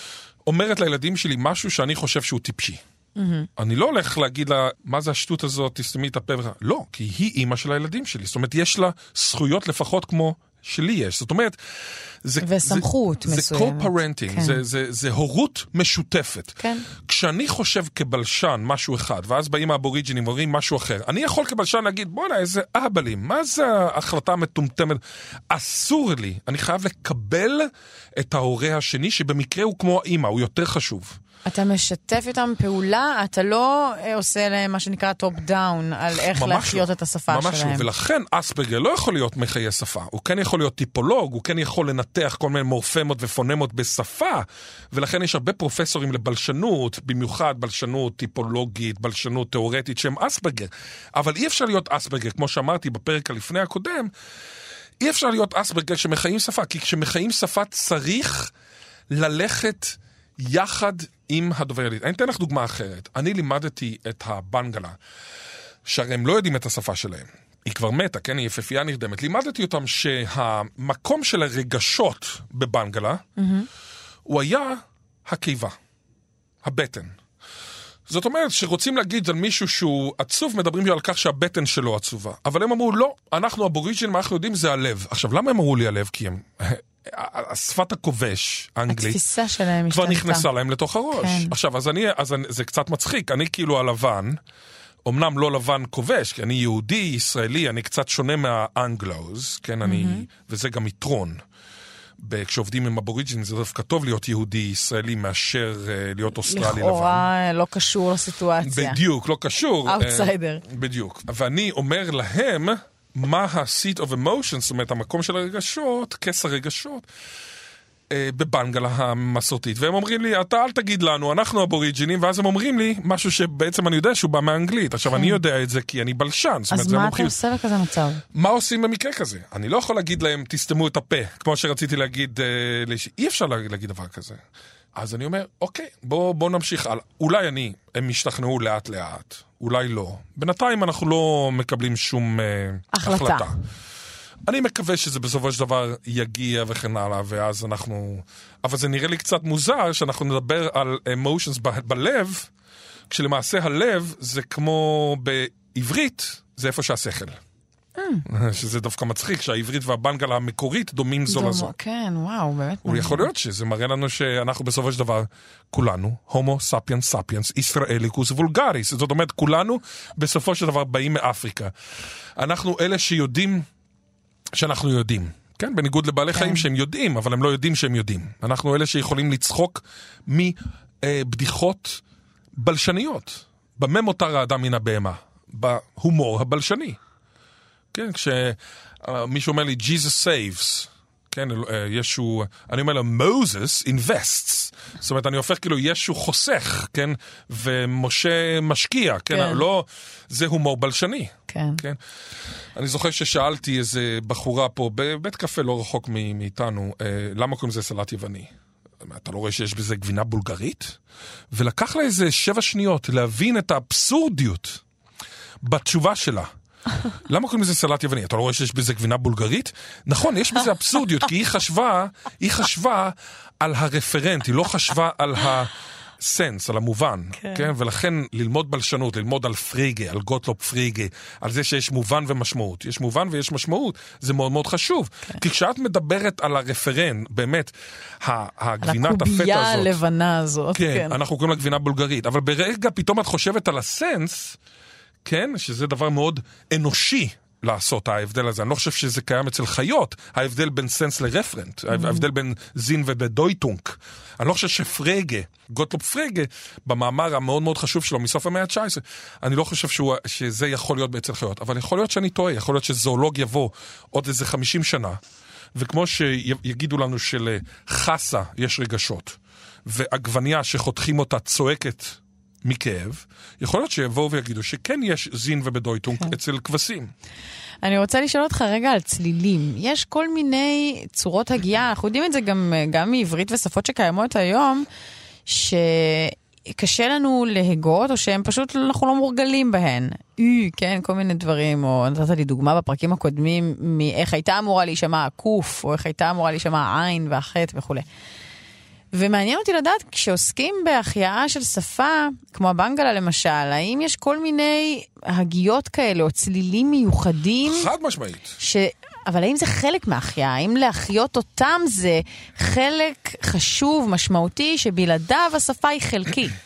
אומרת לילדים שלי משהו שאני חושב שהוא טיפשי. Mm-hmm. אני לא הולך להגיד לה, מה זה השטות הזאת, תסתמי את הפה. לא, כי היא אמא של הילדים שלי. זאת אומרת, יש לה זכויות לפחות כמו שלי יש. זאת אומרת, זה, וסמכות זה, מסוימת. זה co-parenting, כן. זה, זה, זה הורות משותפת. כן. כשאני חושב כבלשן משהו אחד, ואז באים האבוריג'ינים ואומרים משהו אחר, אני יכול כבלשן להגיד, בוא'נה, איזה אהבלים, מה זה ההחלטה המטומטמת? אסור לי, אני חייב לקבל את ההורה השני, שבמקרה הוא כמו האמא, הוא יותר חשוב. אתה משתף איתם פעולה, אתה לא עושה להם מה שנקרא טופ דאון, על איך להחיות את השפה ממש שלהם. ממש, ולכן אספרגר לא יכול להיות מחיי שפה, הוא כן יכול להיות טיפולוג, הוא כן יכול לנתח כל מיני מורפמות ופונמות בשפה, ולכן יש הרבה פרופסורים לבלשנות, במיוחד בלשנות טיפולוגית, בלשנות תיאורטית שהם אספרגר, אבל אי אפשר להיות אספרגר, כמו שאמרתי בפרק הלפני הקודם, אי אפשר להיות אספרגר שמחיים שפה, כי כשמחיים שפה צריך ללכת יחד עם הדובר יליד. אני אתן לך דוגמה אחרת. אני לימדתי את הבנגלה, שהרי הם לא יודעים את השפה שלהם. היא כבר מתה, כן? היא יפהפייה נרדמת. לימדתי אותם שהמקום של הרגשות בבנגלה, mm-hmm. הוא היה הקיבה, הבטן. זאת אומרת שרוצים להגיד על מישהו שהוא עצוב, מדברים על כך שהבטן שלו עצובה. אבל הם אמרו, לא, אנחנו אבוריג'ינים, מה אנחנו יודעים זה הלב. עכשיו, למה הם אמרו לי הלב? כי הם... השפת הכובש האנגלית התפיסה שלהם כבר השתנתה. נכנסה להם לתוך הראש. כן. עכשיו, אז, אני, אז אני, זה קצת מצחיק. אני כאילו הלבן, אמנם לא לבן כובש, כי אני יהודי, ישראלי, אני קצת שונה מהאנגלוז, כן, אני, mm-hmm. וזה גם יתרון. כשעובדים עם אבוריג'ינים זה דווקא טוב להיות יהודי ישראלי מאשר uh, להיות אוסטרלי לבן. לכאורה לא קשור לסיטואציה. בדיוק, לא קשור. אאוטסיידר. Uh, בדיוק. ואני אומר להם מה ה-seat of emotion, זאת אומרת, המקום של הרגשות, כס הרגשות, אה, בבנגלה המסורתית. והם אומרים לי, אתה אל תגיד לנו, אנחנו אבוריג'ינים, ואז הם אומרים לי משהו שבעצם אני יודע שהוא בא מאנגלית. עכשיו, אני יודע את זה כי אני בלשן. אז מה אתה עושה בכזה מצב? מה עושים במקרה כזה? אני לא יכול להגיד להם, תסתמו את הפה, כמו שרציתי להגיד, אי אפשר להגיד דבר כזה. אז אני אומר, אוקיי, בוא, בוא נמשיך הלאה. אולי אני, הם משתכנעו לאט לאט, אולי לא. בינתיים אנחנו לא מקבלים שום החלטה. החלטה. אני מקווה שזה בסופו של דבר יגיע וכן הלאה, ואז אנחנו... אבל זה נראה לי קצת מוזר שאנחנו נדבר על emotions ב- בלב, כשלמעשה הלב זה כמו בעברית, זה איפה שהשכל. שזה דווקא מצחיק, שהעברית והבנגלה המקורית דומים זו לזו. כן, וואו, באמת. הוא יכול להיות שזה מראה לנו שאנחנו בסופו של דבר, כולנו, הומו ספיאנס ספיאנס, ישראליקוס וולגריס. זאת אומרת, כולנו בסופו של דבר באים מאפריקה. אנחנו אלה שיודעים שאנחנו יודעים. כן, בניגוד לבעלי חיים שהם יודעים, אבל הם לא יודעים שהם יודעים. אנחנו אלה שיכולים לצחוק מבדיחות בלשניות. במה מותר האדם מן הבהמה? בהומור הבלשני. כן, כשמישהו אומר לי, Jesus saves, כן, ישו, אני אומר לו, Moses invests, זאת אומרת, אני הופך כאילו, ישו חוסך, כן, ומשה משקיע, כן, כן. לא, זה הומור בלשני. כן. כן. אני זוכר ששאלתי איזה בחורה פה, בבית קפה לא רחוק מאיתנו, למה קוראים לזה סלט יווני? אתה לא רואה שיש בזה גבינה בולגרית? ולקח לה איזה שבע שניות להבין את האבסורדיות בתשובה שלה. למה קוראים לזה סלט יווני? אתה לא רואה שיש בזה גבינה בולגרית? נכון, יש בזה אבסורדיות, כי היא חשבה, היא חשבה על הרפרנט, היא לא חשבה על הסנס, על המובן, כן. כן? ולכן ללמוד בלשנות, ללמוד על פריגה, על גוטלוב פריגה, על זה שיש מובן ומשמעות. יש מובן ויש משמעות, זה מאוד מאוד חשוב. כן. כי כשאת מדברת על הרפרנט, באמת, הגבינת הפטה הזאת... על הקובייה הלבנה הזאת. כן, כן, אנחנו קוראים לה גבינה בולגרית. אבל ברגע פתאום את חושבת על הסנס... כן, שזה דבר מאוד אנושי לעשות ההבדל הזה. אני לא חושב שזה קיים אצל חיות, ההבדל בין סנס לרפרנט, mm-hmm. ההבדל בין זין ובדויטונק. אני לא חושב שפרגה, גוטלוב פרגה, במאמר המאוד מאוד חשוב שלו מסוף המאה ה-תשע עשרה, אני לא חושב שהוא, שזה יכול להיות אצל חיות, אבל יכול להיות שאני טועה, יכול להיות שזואולוג יבוא עוד איזה חמישים שנה, וכמו שיגידו לנו שלחסה יש רגשות, ועגבניה שחותכים אותה צועקת, מכאב, יכול להיות שיבואו ויגידו שכן יש זין ובדויטונק אצל כבשים. אני רוצה לשאול אותך רגע על צלילים. יש כל מיני צורות הגיעה, אנחנו יודעים את זה גם, גם מעברית ושפות שקיימות היום, שקשה לנו להגות, או שהם פשוט, אנחנו לא מורגלים בהן. כן, כל מיני דברים, או נתת לי דוגמה בפרקים הקודמים, מאיך הייתה אמורה להישמע הקוף, או איך הייתה אמורה להישמע העין והחטא וכו'. ומעניין אותי לדעת, כשעוסקים בהחייאה של שפה, כמו הבנגלה למשל, האם יש כל מיני הגיות כאלה, או צלילים מיוחדים? חד משמעית. ש... אבל האם זה חלק מהחייאה? האם להחיות אותם זה חלק חשוב, משמעותי, שבלעדיו השפה היא חלקית?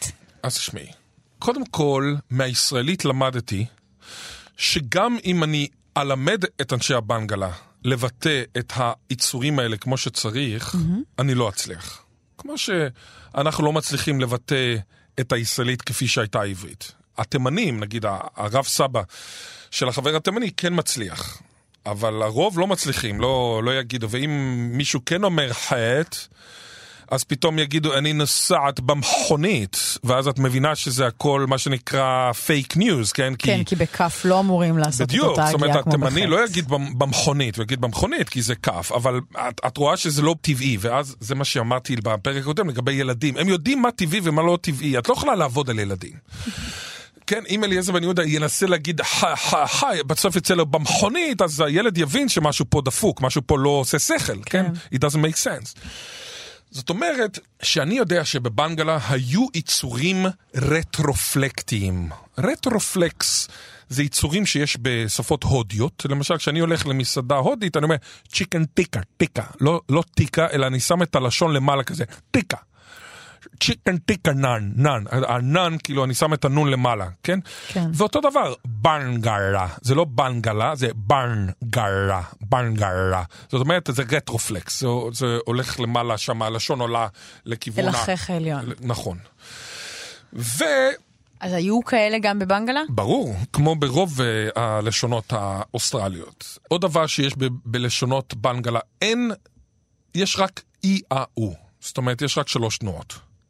אז תשמעי. קודם כל, מהישראלית למדתי, שגם אם אני אלמד את אנשי הבנגלה לבטא את היצורים האלה כמו שצריך, mm-hmm. אני לא אצליח. כמו שאנחנו לא מצליחים לבטא את הישראלית כפי שהייתה העברית. התימנים, נגיד הרב סבא של החבר התימני, כן מצליח. אבל הרוב לא מצליחים, לא, לא יגידו. ואם מישהו כן אומר חטא, אז פתאום יגידו, אני נוסעת במכונית, ואז את מבינה שזה הכל מה שנקרא פייק ניוז, כן? כן, כי, כי בכף לא אמורים לעשות בדיוק, את אותה הגיעה כמו בחץ. בדיוק, זאת אומרת, התימני לא יגיד במכונית, הוא יגיד במכונית, כי זה כף, אבל את, את רואה שזה לא טבעי, ואז זה מה שאמרתי בפרק הקודם לגבי ילדים. הם יודעים מה טבעי ומה לא טבעי, את לא יכולה לעבוד על ילדים. כן, אם אליעזר בן יהודה ינסה להגיד חי, חי, חי, בסוף יצא לו במכונית, אז הילד יבין שמשהו פה דפוק, משהו פה לא עושה שכל, כן? It doesn't make sense. זאת אומרת שאני יודע שבבנגלה היו יצורים רטרופלקטיים. רטרופלקס זה יצורים שיש בשפות הודיות. למשל, כשאני הולך למסעדה הודית, אני אומר, צ'יקן טיקה, טיקה. לא, לא טיקה, אלא אני שם את הלשון למעלה כזה, טיקה. צ'יקן טיקה נן, נן. הנן, כאילו, אני שם את הנון למעלה, כן? כן. ואותו דבר, בנגלה. זה לא בנגלה, זה בנגלה. בנגלה. זאת אומרת, זה רטרופלקס. זה, זה הולך למעלה שם, הלשון עולה לכיוון... אל החך העליון. נכון. ו... אז היו כאלה גם בבנגלה? ברור, כמו ברוב uh, הלשונות האוסטרליות. עוד דבר שיש ב- בלשונות בנגלה, אין, יש רק אי, אה, או. זאת אומרת, יש רק שלוש תנועות.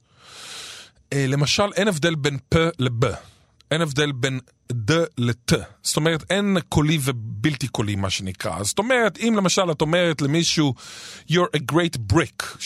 Uh, למשל, אין הבדל בין פ לב. אין הבדל בין ד לת. זאת אומרת, אין קולי ובלתי קולי, מה שנקרא. זאת אומרת, אם למשל את אומרת למישהו, you're a great brick,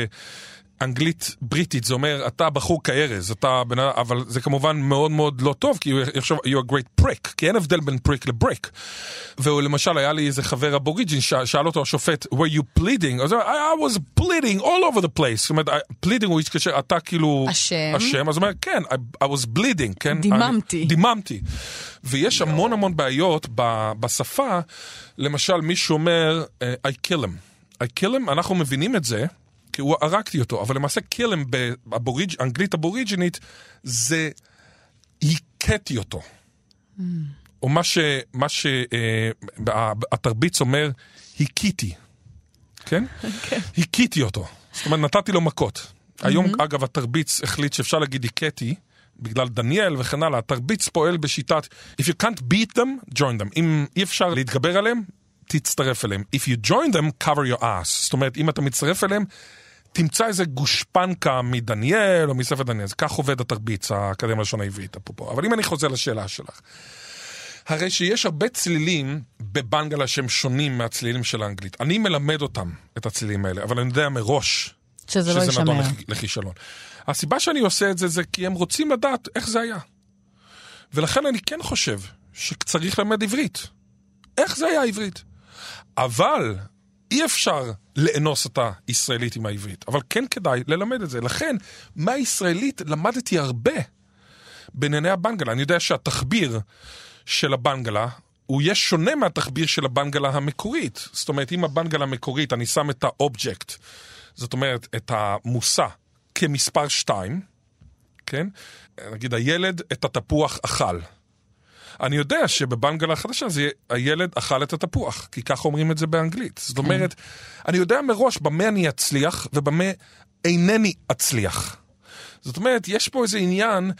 שבאנגלית בריטית זה אומר, אתה בחור כארז, אתה, אבל זה כמובן מאוד מאוד לא טוב, כי הוא יחשוב, you're a great prick, כי אין הבדל בין פריק לבריק. ולמשל, היה לי איזה חבר אבוריג'ין, שאל אותו השופט, were you bleeding? אז I, I was bleeding all over the place. זאת אומרת, bleeding הוא התקשר, אתה כאילו... השם. השם, אז הוא אומר, כן, I, I was bleeding, כן? דיממתי. אני, דיממתי. ויש המון המון בעיות ב, בשפה, למשל, מישהו אומר, I kill him. I kill him, אנחנו מבינים את זה, כי הוא הרגתי אותו, אבל למעשה kill him באנגלית אבוריג'ינית, זה הכיתי אותו. Mm. או מה ש... מה ש... אה, התרביץ אומר, הכיתי. כן? כן. הכיתי אותו. זאת אומרת, נתתי לו מכות. Mm-hmm. היום, אגב, התרביץ החליט שאפשר להגיד הכיתי, בגלל דניאל וכן הלאה. התרביץ פועל בשיטת, if you can't beat them, join them. אם אי אפשר להתגבר עליהם, תצטרף אליהם. If you join them, cover your ass. זאת אומרת, אם אתה מצטרף אליהם, תמצא איזה גושפנקה מדניאל או מספר דניאל. זה כך עובד התרביץ, האקדמיה לשון העברית. אבל אם אני חוזר לשאלה שלך, הרי שיש הרבה צלילים בבנגלה שהם שונים מהצלילים של האנגלית. אני מלמד אותם, את הצלילים האלה, אבל אני יודע מראש שזה, שזה לא נדון לכישלון. הסיבה שאני עושה את זה, זה כי הם רוצים לדעת איך זה היה. ולכן אני כן חושב שצריך ללמד עברית. איך זה היה עברית? אבל אי אפשר לאנוס את הישראלית עם העברית. אבל כן כדאי ללמד את זה. לכן, מהישראלית למדתי הרבה בענייני הבנגלה. אני יודע שהתחביר של הבנגלה, הוא יהיה שונה מהתחביר של הבנגלה המקורית. זאת אומרת, אם הבנגלה המקורית, אני שם את האובייקט, זאת אומרת, את המושא, כמספר שתיים, כן? נגיד, הילד את התפוח אכל. אני יודע שבבנגלה החדשה זה הילד אכל את התפוח, כי ככה אומרים את זה באנגלית. זאת אומרת, אני יודע מראש במה אני אצליח ובמה אינני אצליח. זאת אומרת, יש פה איזה עניין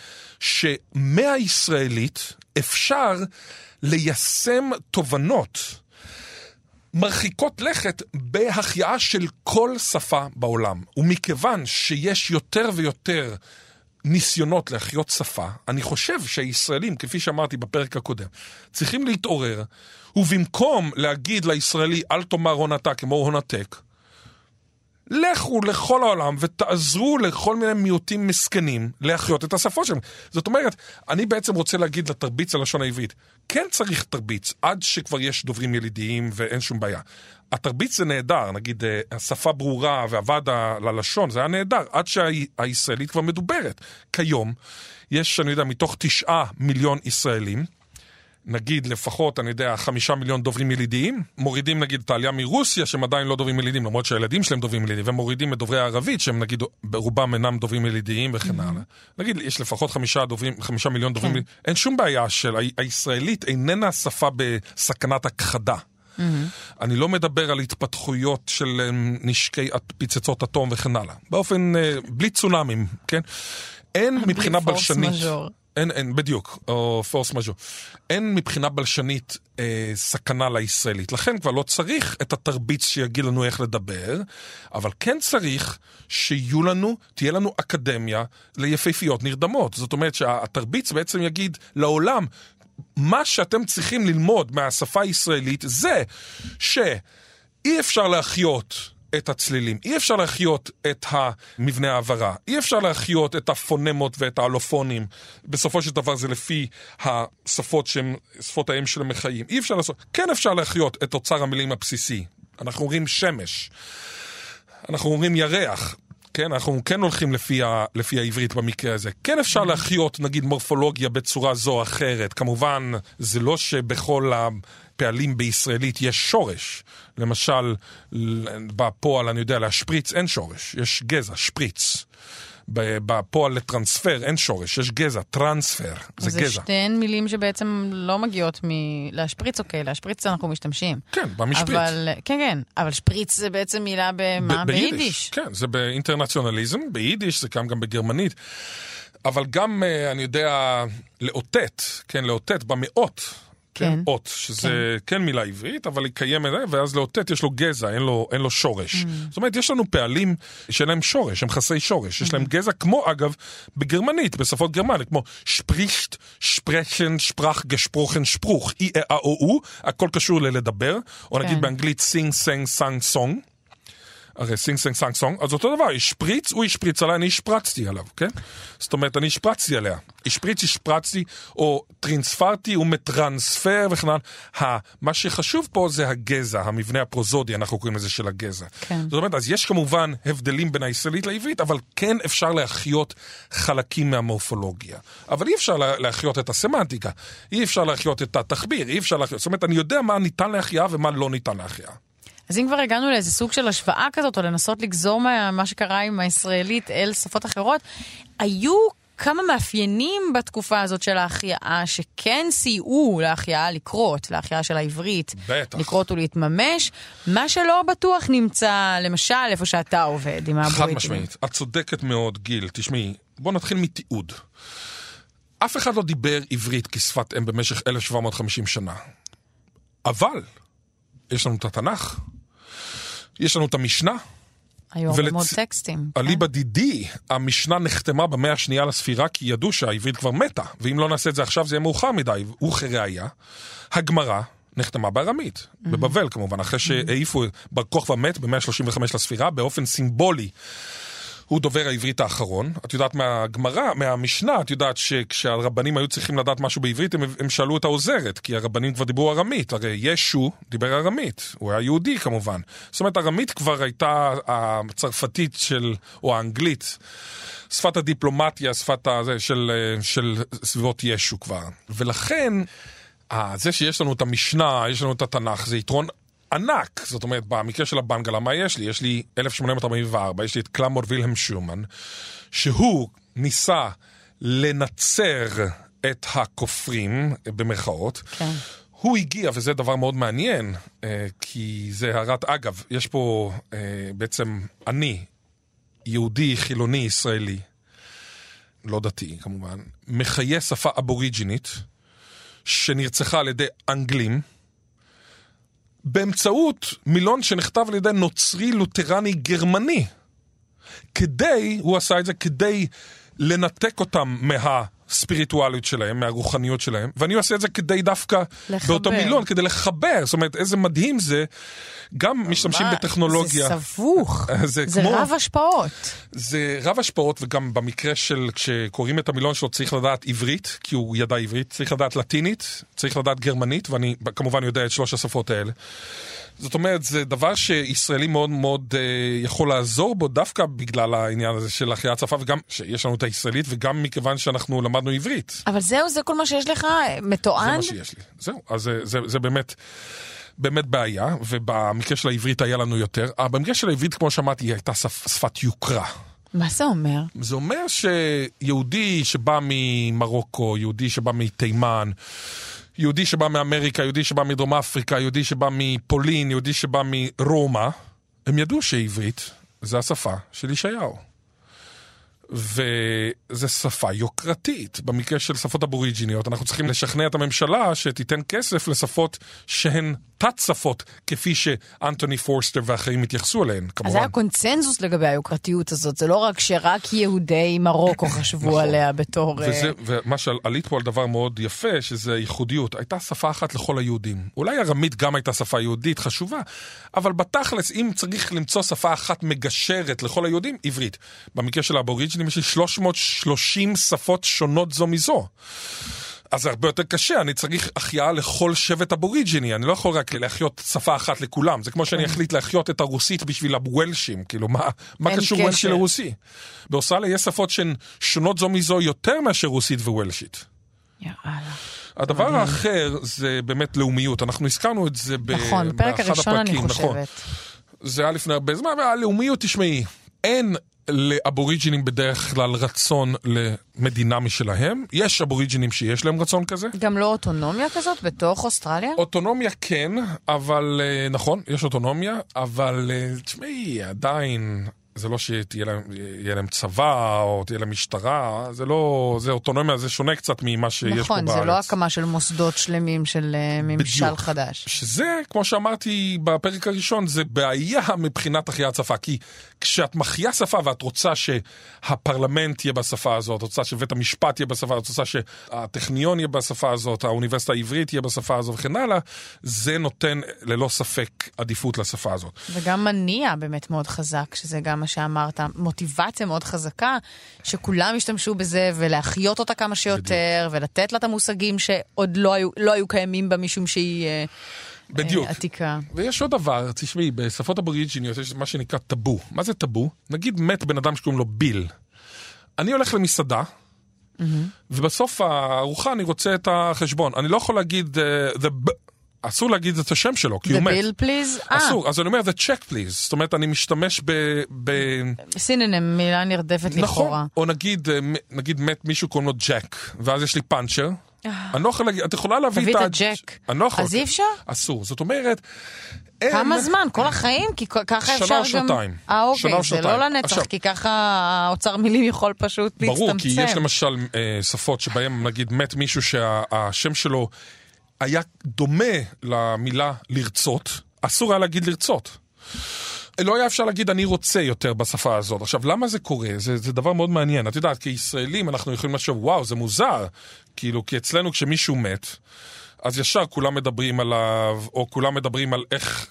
שמהישראלית אפשר ליישם תובנות מרחיקות לכת בהחייאה של כל שפה בעולם. ומכיוון שיש יותר ויותר ניסיונות להחיות שפה, אני חושב שהישראלים, כפי שאמרתי בפרק הקודם, צריכים להתעורר, ובמקום להגיד לישראלי, אל תאמר הונתה כמו הונתק, לכו לכל העולם ותעזרו לכל מיני מיעוטים מסכנים להחיות את השפות שלהם. זאת אומרת, אני בעצם רוצה להגיד לתרביץ הלשון העברית, כן צריך תרביץ, עד שכבר יש דוברים ילידיים ואין שום בעיה. התרביץ זה נהדר, נגיד, השפה ברורה והוועד ללשון, זה היה נהדר, עד שהישראלית כבר מדוברת. כיום, יש, אני יודע, מתוך תשעה מיליון ישראלים, נגיד לפחות, אני יודע, חמישה מיליון דוברים ילידיים, מורידים נגיד את העלייה מרוסיה, שהם עדיין לא דוברים ילידיים, למרות שהילדים שלהם דוברים ילידיים, ומורידים את דוברי הערבית, שהם נגיד ברובם אינם דוברים ילידיים וכן הלאה. נגיד, יש לפחות חמישה, דוברים, חמישה מיליון דוברים ילידיים. אין שום בעיה של הישראלית איננה שפה בסכנת הכחדה. אני לא מדבר על התפתחויות של נשקי פצצות אטום וכן הלאה. באופן, בלי צונאמים, כן? אין מבחינה בלשנית. אין, אין, בדיוק, או פורס מז'ור. אין מבחינה בלשנית אה, סכנה לישראלית. לכן כבר לא צריך את התרביץ שיגיד לנו איך לדבר, אבל כן צריך שיהיו לנו, תהיה לנו אקדמיה ליפהפיות נרדמות. זאת אומרת שהתרביץ בעצם יגיד לעולם, מה שאתם צריכים ללמוד מהשפה הישראלית זה שאי אפשר להחיות את הצלילים, אי אפשר להחיות את המבנה העברה, אי אפשר להחיות את הפונמות ואת האלופונים, בסופו של דבר זה לפי השפות שהן, שפות האם של המחיים, אי אפשר לעשות, כן אפשר להחיות את אוצר המילים הבסיסי, אנחנו אומרים שמש, אנחנו אומרים ירח, כן, אנחנו כן הולכים לפי, ה, לפי העברית במקרה הזה. כן אפשר להחיות, נגיד, מורפולוגיה בצורה זו או אחרת. כמובן, זה לא שבכל הפעלים בישראלית יש שורש. למשל, בפועל, אני יודע, להשפריץ אין שורש. יש גזע, שפריץ. בפועל לטרנספר אין שורש, יש גזע, טרנספר, זה, זה גזע. זה שתיהן מילים שבעצם לא מגיעות מלהשפריץ, אוקיי, להשפריץ אנחנו משתמשים. כן, במשפריץ. אבל, כן, כן, אבל שפריץ זה בעצם מילה במה? ביידיש. כן, זה באינטרנציונליזם, ביידיש, זה גם גם בגרמנית, אבל גם, אני יודע, לאותת, כן, לאותת במאות, כן, אות, שזה כן. כן מילה עברית, אבל היא קיימת, ואז לאותת יש לו גזע, אין לו, אין לו שורש. Mm. זאת אומרת, יש לנו פעלים שאין להם שורש, הם חסרי שורש. Mm. יש להם גזע, כמו אגב, בגרמנית, בשפות גרמנית, כמו שפרישט, שפרשן, שפרח, גשפרוכן, שפרוך, אי, אה, או, או, הכל קשור ללדבר, או כן. נגיד באנגלית סינג, סנג, סנג, סונג. הרי סינג סנג סנג סונג, אז אותו דבר, השפריץ, הוא השפריץ עליי, אני השפרצתי עליו, כן? זאת אומרת, אני השפרצתי עליה. השפריץ, השפרצתי, או טרנספרתי, הוא מטרנספר וכנן. מה שחשוב פה זה הגזע, המבנה הפרוזודי, אנחנו קוראים לזה של הגזע. כן. זאת אומרת, אז יש כמובן הבדלים בין הישראלית לעברית, אבל כן אפשר להחיות חלקים מהמורפולוגיה. אבל אי אפשר להחיות את הסמנטיקה, אי אפשר להחיות את התחביר, אי אפשר להחיות. זאת אומרת, אני יודע מה ניתן להחיה ומה לא ניתן להחיה. אז אם כבר הגענו לאיזה סוג של השוואה כזאת, או לנסות לגזור מה, מה שקרה עם הישראלית אל שפות אחרות, היו כמה מאפיינים בתקופה הזאת של ההחייאה, שכן סייעו להחייאה לקרות, להחייאה של העברית, בטח. לקרות ולהתממש, מה שלא בטוח נמצא, למשל, איפה שאתה עובד עם האבוריג'ינים. חד משמעית, את צודקת מאוד, גיל, תשמעי, בוא נתחיל מתיעוד. אף אחד לא דיבר עברית כשפת אם במשך אלף שבע מאות וחמישים שנה. אבל יש לנו את התנ"ך, יש לנו את המשנה. היו הרבה מאוד טקסטים. אליבא דידי, המשנה נחתמה במאה השנייה לספירה, כי ידעו שהעברית כבר מתה, ואם לא נעשה את זה עכשיו זה יהיה מאוחר מדי, וכראיה, הגמרא נחתמה בארמית, בבבל כמובן, אחרי שהעיפו בר כוכבא מת במאה שלושים וחמש לספירה, באופן סימבולי, הוא דובר העברית האחרון. את יודעת מהגמרא, מהמשנה, את יודעת שכשהרבנים היו צריכים לדעת משהו בעברית, הם, הם שאלו את העוזרת, כי הרבנים כבר דיברו ארמית. הרי ישו דיבר ארמית, הוא היה יהודי כמובן. זאת אומרת, ארמית כבר הייתה הצרפתית של, או האנגלית, שפת הדיפלומטיה, שפת הזה של, של סביבות ישו כבר. ולכן, זה שיש לנו את המשנה, יש לנו את התנ"ך, זה יתרון ענק. זאת אומרת, במקרה של הבנגלה, מה יש לי? יש לי אלף שמונה מאות ארבעים וארבע, יש לי את קלמור וילהם שומן, שהוא ניסה לנצר את הכופרים, במרכאות. כן. הוא הגיע, וזה דבר מאוד מעניין, כי זה הרת, אגב, יש פה בעצם אני, יהודי, חילוני, ישראלי, לא דתי כמובן, מחיה שפה אבוריג'ינית, שנרצחה על ידי אנגלים, באמצעות מילון שנכתב על ידי נוצרי לותרני גרמני. כדי, הוא עשה את זה כדי לנתק אותם מהספיריטואליות שלהם, מהרוחניות שלהם, ואני עושה את זה כדי דווקא לחבר. באותו מילון, כדי לחבר. זאת אומרת, איזה מדהים זה, גם משתמשים בטכנולוגיה. זה סבוך, זה, זה כמו, רב השפעות. זה רב השפעות, וגם במקרה של, כשקוראים את המילון שלו, צריך לדעת עברית, כי הוא ידע עברית, צריך לדעת לטינית, צריך לדעת גרמנית, ואני כמובן יודע את שלוש השפות האלה. זאת אומרת, זה דבר שישראלי מאוד מאוד אה, יכול לעזור בו, דווקא בגלל העניין הזה של החייאת שפה, וגם שיש לנו את הישראלית, וגם מכיוון שאנחנו למדנו למדנו עברית. אבל זהו, זה כל מה שיש לך מתועד? זה מה שיש לי. זהו, אז זה, זה, זה באמת, באמת בעיה, ובמקרה של העברית היה לנו יותר. במקרה של העברית, כמו שאמרתי, היא הייתה שפ, שפת יוקרה. מה זה אומר? זה אומר שיהודי שבא ממרוקו, יהודי שבא מתימן, יהודי שבא מאמריקה, יהודי שבא מדרום אפריקה, יהודי שבא מפולין, יהודי שבא מרומא, הם ידעו שעברית זה השפה של ישעיהו. וזו שפה יוקרתית. במקרה של שפות אבוריג'יניות, אנחנו צריכים לשכנע את הממשלה שתיתן כסף לשפות שהן תת-שפות, כפי שאנטוני פורסטר ואחרים התייחסו אליהן, כמובן. אז היה קונצנזוס לגבי היוקרתיות הזאת, זה לא רק שרק יהודי מרוקו חשבו נכון. עליה בתור... וזה, ומה שעלית פה על דבר מאוד יפה, שזה ייחודיות. הייתה שפה אחת לכל היהודים. אולי ארמית גם הייתה שפה יהודית חשובה, אבל בתכלס, אם צריך למצוא שפה אחת מגשרת לכל היהודים, עברית. במקרה של האבוריג'ינים יש לי שלוש מאות ושלושים שפות שונות זו מזו. אז זה הרבה יותר קשה, אני צריך החייאה לכל שבט אבוריג'יני, אני לא יכול רק להחיות שפה אחת לכולם, זה כמו שאני אחליט להחיות את הרוסית בשביל הוולשים, כאילו מה, מה קשור וולשי לרוסי? באוסטרליה יש שפות שהן שונות זו מזו יותר מאשר רוסית ווולשית. יאללה. הדבר האחר זה באמת לאומיות, אנחנו הזכרנו את זה באחד הפרקים. נכון, פרק הראשון אני חושבת. זה היה לפני הרבה זמן, והלאומיות, תשמעי, אין... לאבוריג'ינים בדרך כלל רצון למדינה משלהם. יש אבוריג'ינים שיש להם רצון כזה. גם לא אוטונומיה כזאת בתוך אוסטרליה? אוטונומיה כן, אבל נכון, יש אוטונומיה, אבל תשמעי, עדיין זה לא שתהיה להם, יהיה להם צבא או תהיה להם משטרה, זה לא, זה אוטונומיה, זה שונה קצת ממה שיש נכון, פה בארץ. נכון, זה לא הקמה של מוסדות שלמים של ממשל בדיוק. חדש. שזה, כמו שאמרתי בפרק הראשון, זה בעיה מבחינת החייאת שפה, כי כשאת מחיה שפה ואת רוצה שהפרלמנט יהיה בשפה הזאת, את רוצה שבית המשפט יהיה בשפה הזאת, את רוצה שהטכניון יהיה בשפה הזאת, האוניברסיטה העברית יהיה בשפה הזאת וכן הלאה, זה נותן ללא ספק עדיפות לשפה הזאת. וגם מניע באמת מאוד חזק, שזה גם מה שאמרת, מוטיבציה מאוד חזקה, שכולם ישתמשו בזה ולהחיות אותה כמה שיותר, בדיוק. ולתת לה את המושגים שעוד לא היו, לא היו קיימים בה משום שהיא בדיוק. אה, עתיקה. ויש עוד דבר, תשמעי, בשפות אבוריג'יניות יש מה שנקרא טאבו. מה זה טאבו? נגיד מת בן אדם שקוראים לו ביל. אני הולך למסעדה, mm-hmm. ובסוף הארוחה אני רוצה את החשבון. אני לא יכול להגיד uh, the b... אסור להגיד את השם שלו, כי הוא מת. The bill please? אסור, אז אני אומר the check please. זאת אומרת, אני משתמש ב... ב... סינונם, מילה נרדפת לכאורה. נכון, או נגיד, נגיד מת מישהו קוראים לו ג'ק, ואז יש לי פאנצ'ר. אני לא יכול להגיד, את יכולה להביא את ה... תביא את הג'ק. אז אי אפשר? אסור, זאת אומרת... כמה זמן? כל החיים? כי ככה אפשר גם... שנה או שנתיים. אה, אוקיי, זה לא לנצח, כי ככה האוצר מילים יכול פשוט להצטמצם. ברור, כי יש למשל שפות שבהם נגיד מת מישהו שהשם שלו היה דומה למילה לרצות, אסור היה להגיד לרצות. לא היה אפשר להגיד אני רוצה יותר בשפה הזאת. עכשיו, למה זה קורה? זה, זה דבר מאוד מעניין. את יודעת, כישראלים אנחנו יכולים לחשוב, וואו, זה מוזר. כאילו, כי אצלנו כשמישהו מת, אז ישר כולם מדברים עליו, או כולם מדברים על איך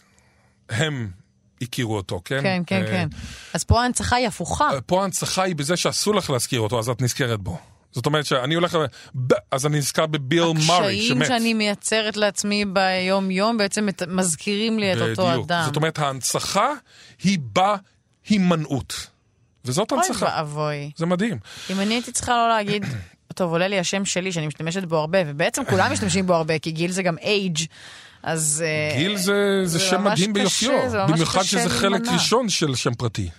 הם הכירו אותו, כן? כן, כן, כן. אז פה ההנצחה היא הפוכה. פה ההנצחה היא בזה שאסור לך להזכיר אותו, אז את נזכרת בו. זאת אומרת שאני הולך, אז אני נזכר בביל מארי שמת. הקשיים שאני מייצרת לעצמי ביום יום בעצם מזכירים לי את אותו אדם. זאת אומרת, ההנצחה היא בהימנעות. וזאת הנצחה. אוי ואבוי. זה מדהים. אם אני הייתי צריכה לא להגיד, טוב, עולה לי השם שלי שאני משתמשת בו הרבה, ובעצם כולם משתמשים בו הרבה, כי גיל זה גם age. אז... גיל זה, זה, זה שם מדהים ביופיו. במיוחד שזה חלק ראשון של שם פרטי.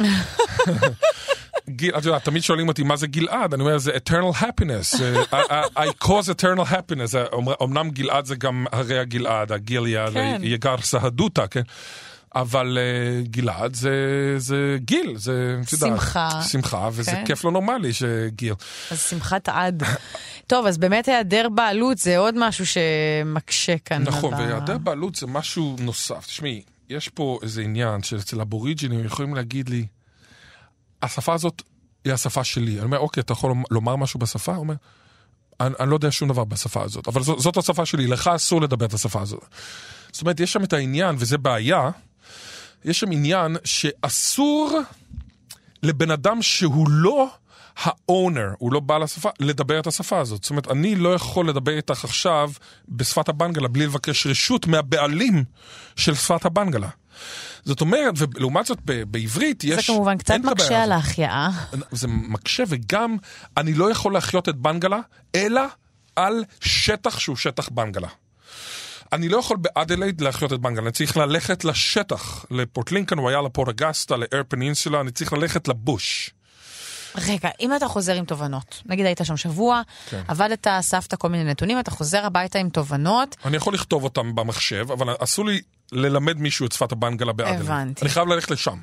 גיל, את יודעת, תמיד שואלים אותי מה זה גלעד, אני אומר, זה eternal happiness, I, I, I cause eternal happiness, אמנם גלעד זה גם הרי הגלעד, הגיליה, יגר סהדותה, כן? אבל uh, גלעד זה, זה גיל, זה שמחה. יודעת, שמחה, וזה כן. כיף לא נורמלי שגיל. אז שמחת עד. טוב, אז באמת היעדר בעלות זה עוד משהו שמקשה כאן. נכון, על... והיעדר בעלות זה משהו נוסף. תשמעי, יש פה איזה עניין שאצל אבוריג'ינים יכולים להגיד לי, השפה הזאת היא השפה שלי. אני אומר, אוקיי, אתה יכול לומר משהו בשפה? הוא אומר, אני, אני לא יודע שום דבר בשפה הזאת, אבל זאת, זאת השפה שלי, לך אסור לדבר את השפה הזאת. זאת אומרת, יש שם את העניין, וזה בעיה, יש שם עניין שאסור לבן אדם שהוא לא האונר, הוא לא בעל השפה, לדבר את השפה הזאת. זאת אומרת, אני לא יכול לדבר איתך עכשיו בשפת הבנגלה, בלי לבקש רשות מהבעלים של שפת הבנגלה. זאת אומרת, ולעומת זאת ב- בעברית יש... זה כמובן קצת מקשה על ההחייאה. זה מקשה, וגם אני לא יכול להחיות את בנגלה, אלא על שטח שהוא שטח בנגלה. אני לא יכול באדלייד להחיות את בנגלה, אני צריך ללכת לשטח, לפורטלינקן, הוא היה לפורט אגסטה, לאייר פנינסולה, אני צריך ללכת לבוש. רגע, אם אתה חוזר עם תובנות, נגיד היית שם שבוע, כן. עבדת, אספת כל מיני נתונים, אתה חוזר הביתה עם תובנות. אני יכול לכתוב אותם במחשב, אבל אסור לי ללמד מישהו את שפת הבנגלה באדלייד. הבנתי. אני חייב ללכת לשם.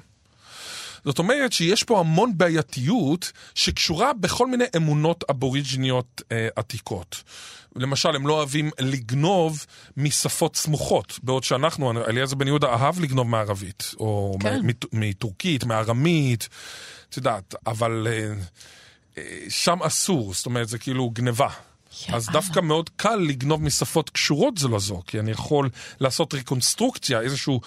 זאת אומרת שיש פה המון בעייתיות שקשורה בכל מיני אמונות אבוריג'ניות אה, עתיקות. למשל, הם לא אוהבים לגנוב משפות סמוכות, בעוד שאנחנו, אליעזר בן יהודה אהב לגנוב מערבית, או כן. מטורקית, מארמית, את יודעת, אבל אה, אה, שם אסור, זאת אומרת, זה כאילו גניבה. Yeah. אז דווקא מאוד קל לגנוב משפות קשורות זו לזו, כי אני יכול לעשות ריקונסטרוקציה, איזשהו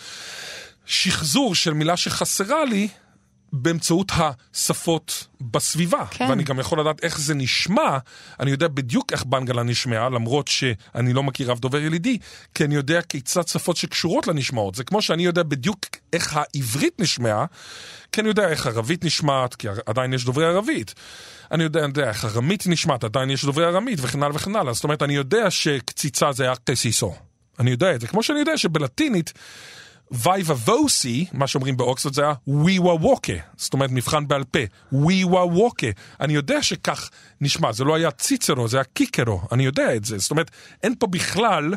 שחזור של מילה שחסרה לי, באמצעות השפות בסביבה. כן. ואני גם יכול לדעת איך זה נשמע, אני יודע בדיוק איך בנגלה נשמעה, למרות שאני לא מכיר אף דובר ילידי, כי אני יודע כיצד שפות שקשורות לנשמעות. זה כמו שאני יודע בדיוק איך העברית נשמעה, כי אני יודע איך ערבית נשמעת, כי עדיין יש דוברי ערבית. אני יודע, אני יודע איך ארמית נשמעת, עדיין יש דוברי ארמית, וכן הלאה וכן הלאה. זאת אומרת, אני יודע שקציצה זה היה קסיסו. אני יודע את זה. כמו שאני יודע שבלטינית, וייבה ווסי, מה שאומרים באוקספורד, זה היה וויווה ווקה. זאת אומרת, מבחן בעל פה. וויווה ווקה. אני יודע שכך נשמע. זה לא היה ציצרו, זה היה קיקרו. אני יודע את זה. זאת אומרת, אין פה בכלל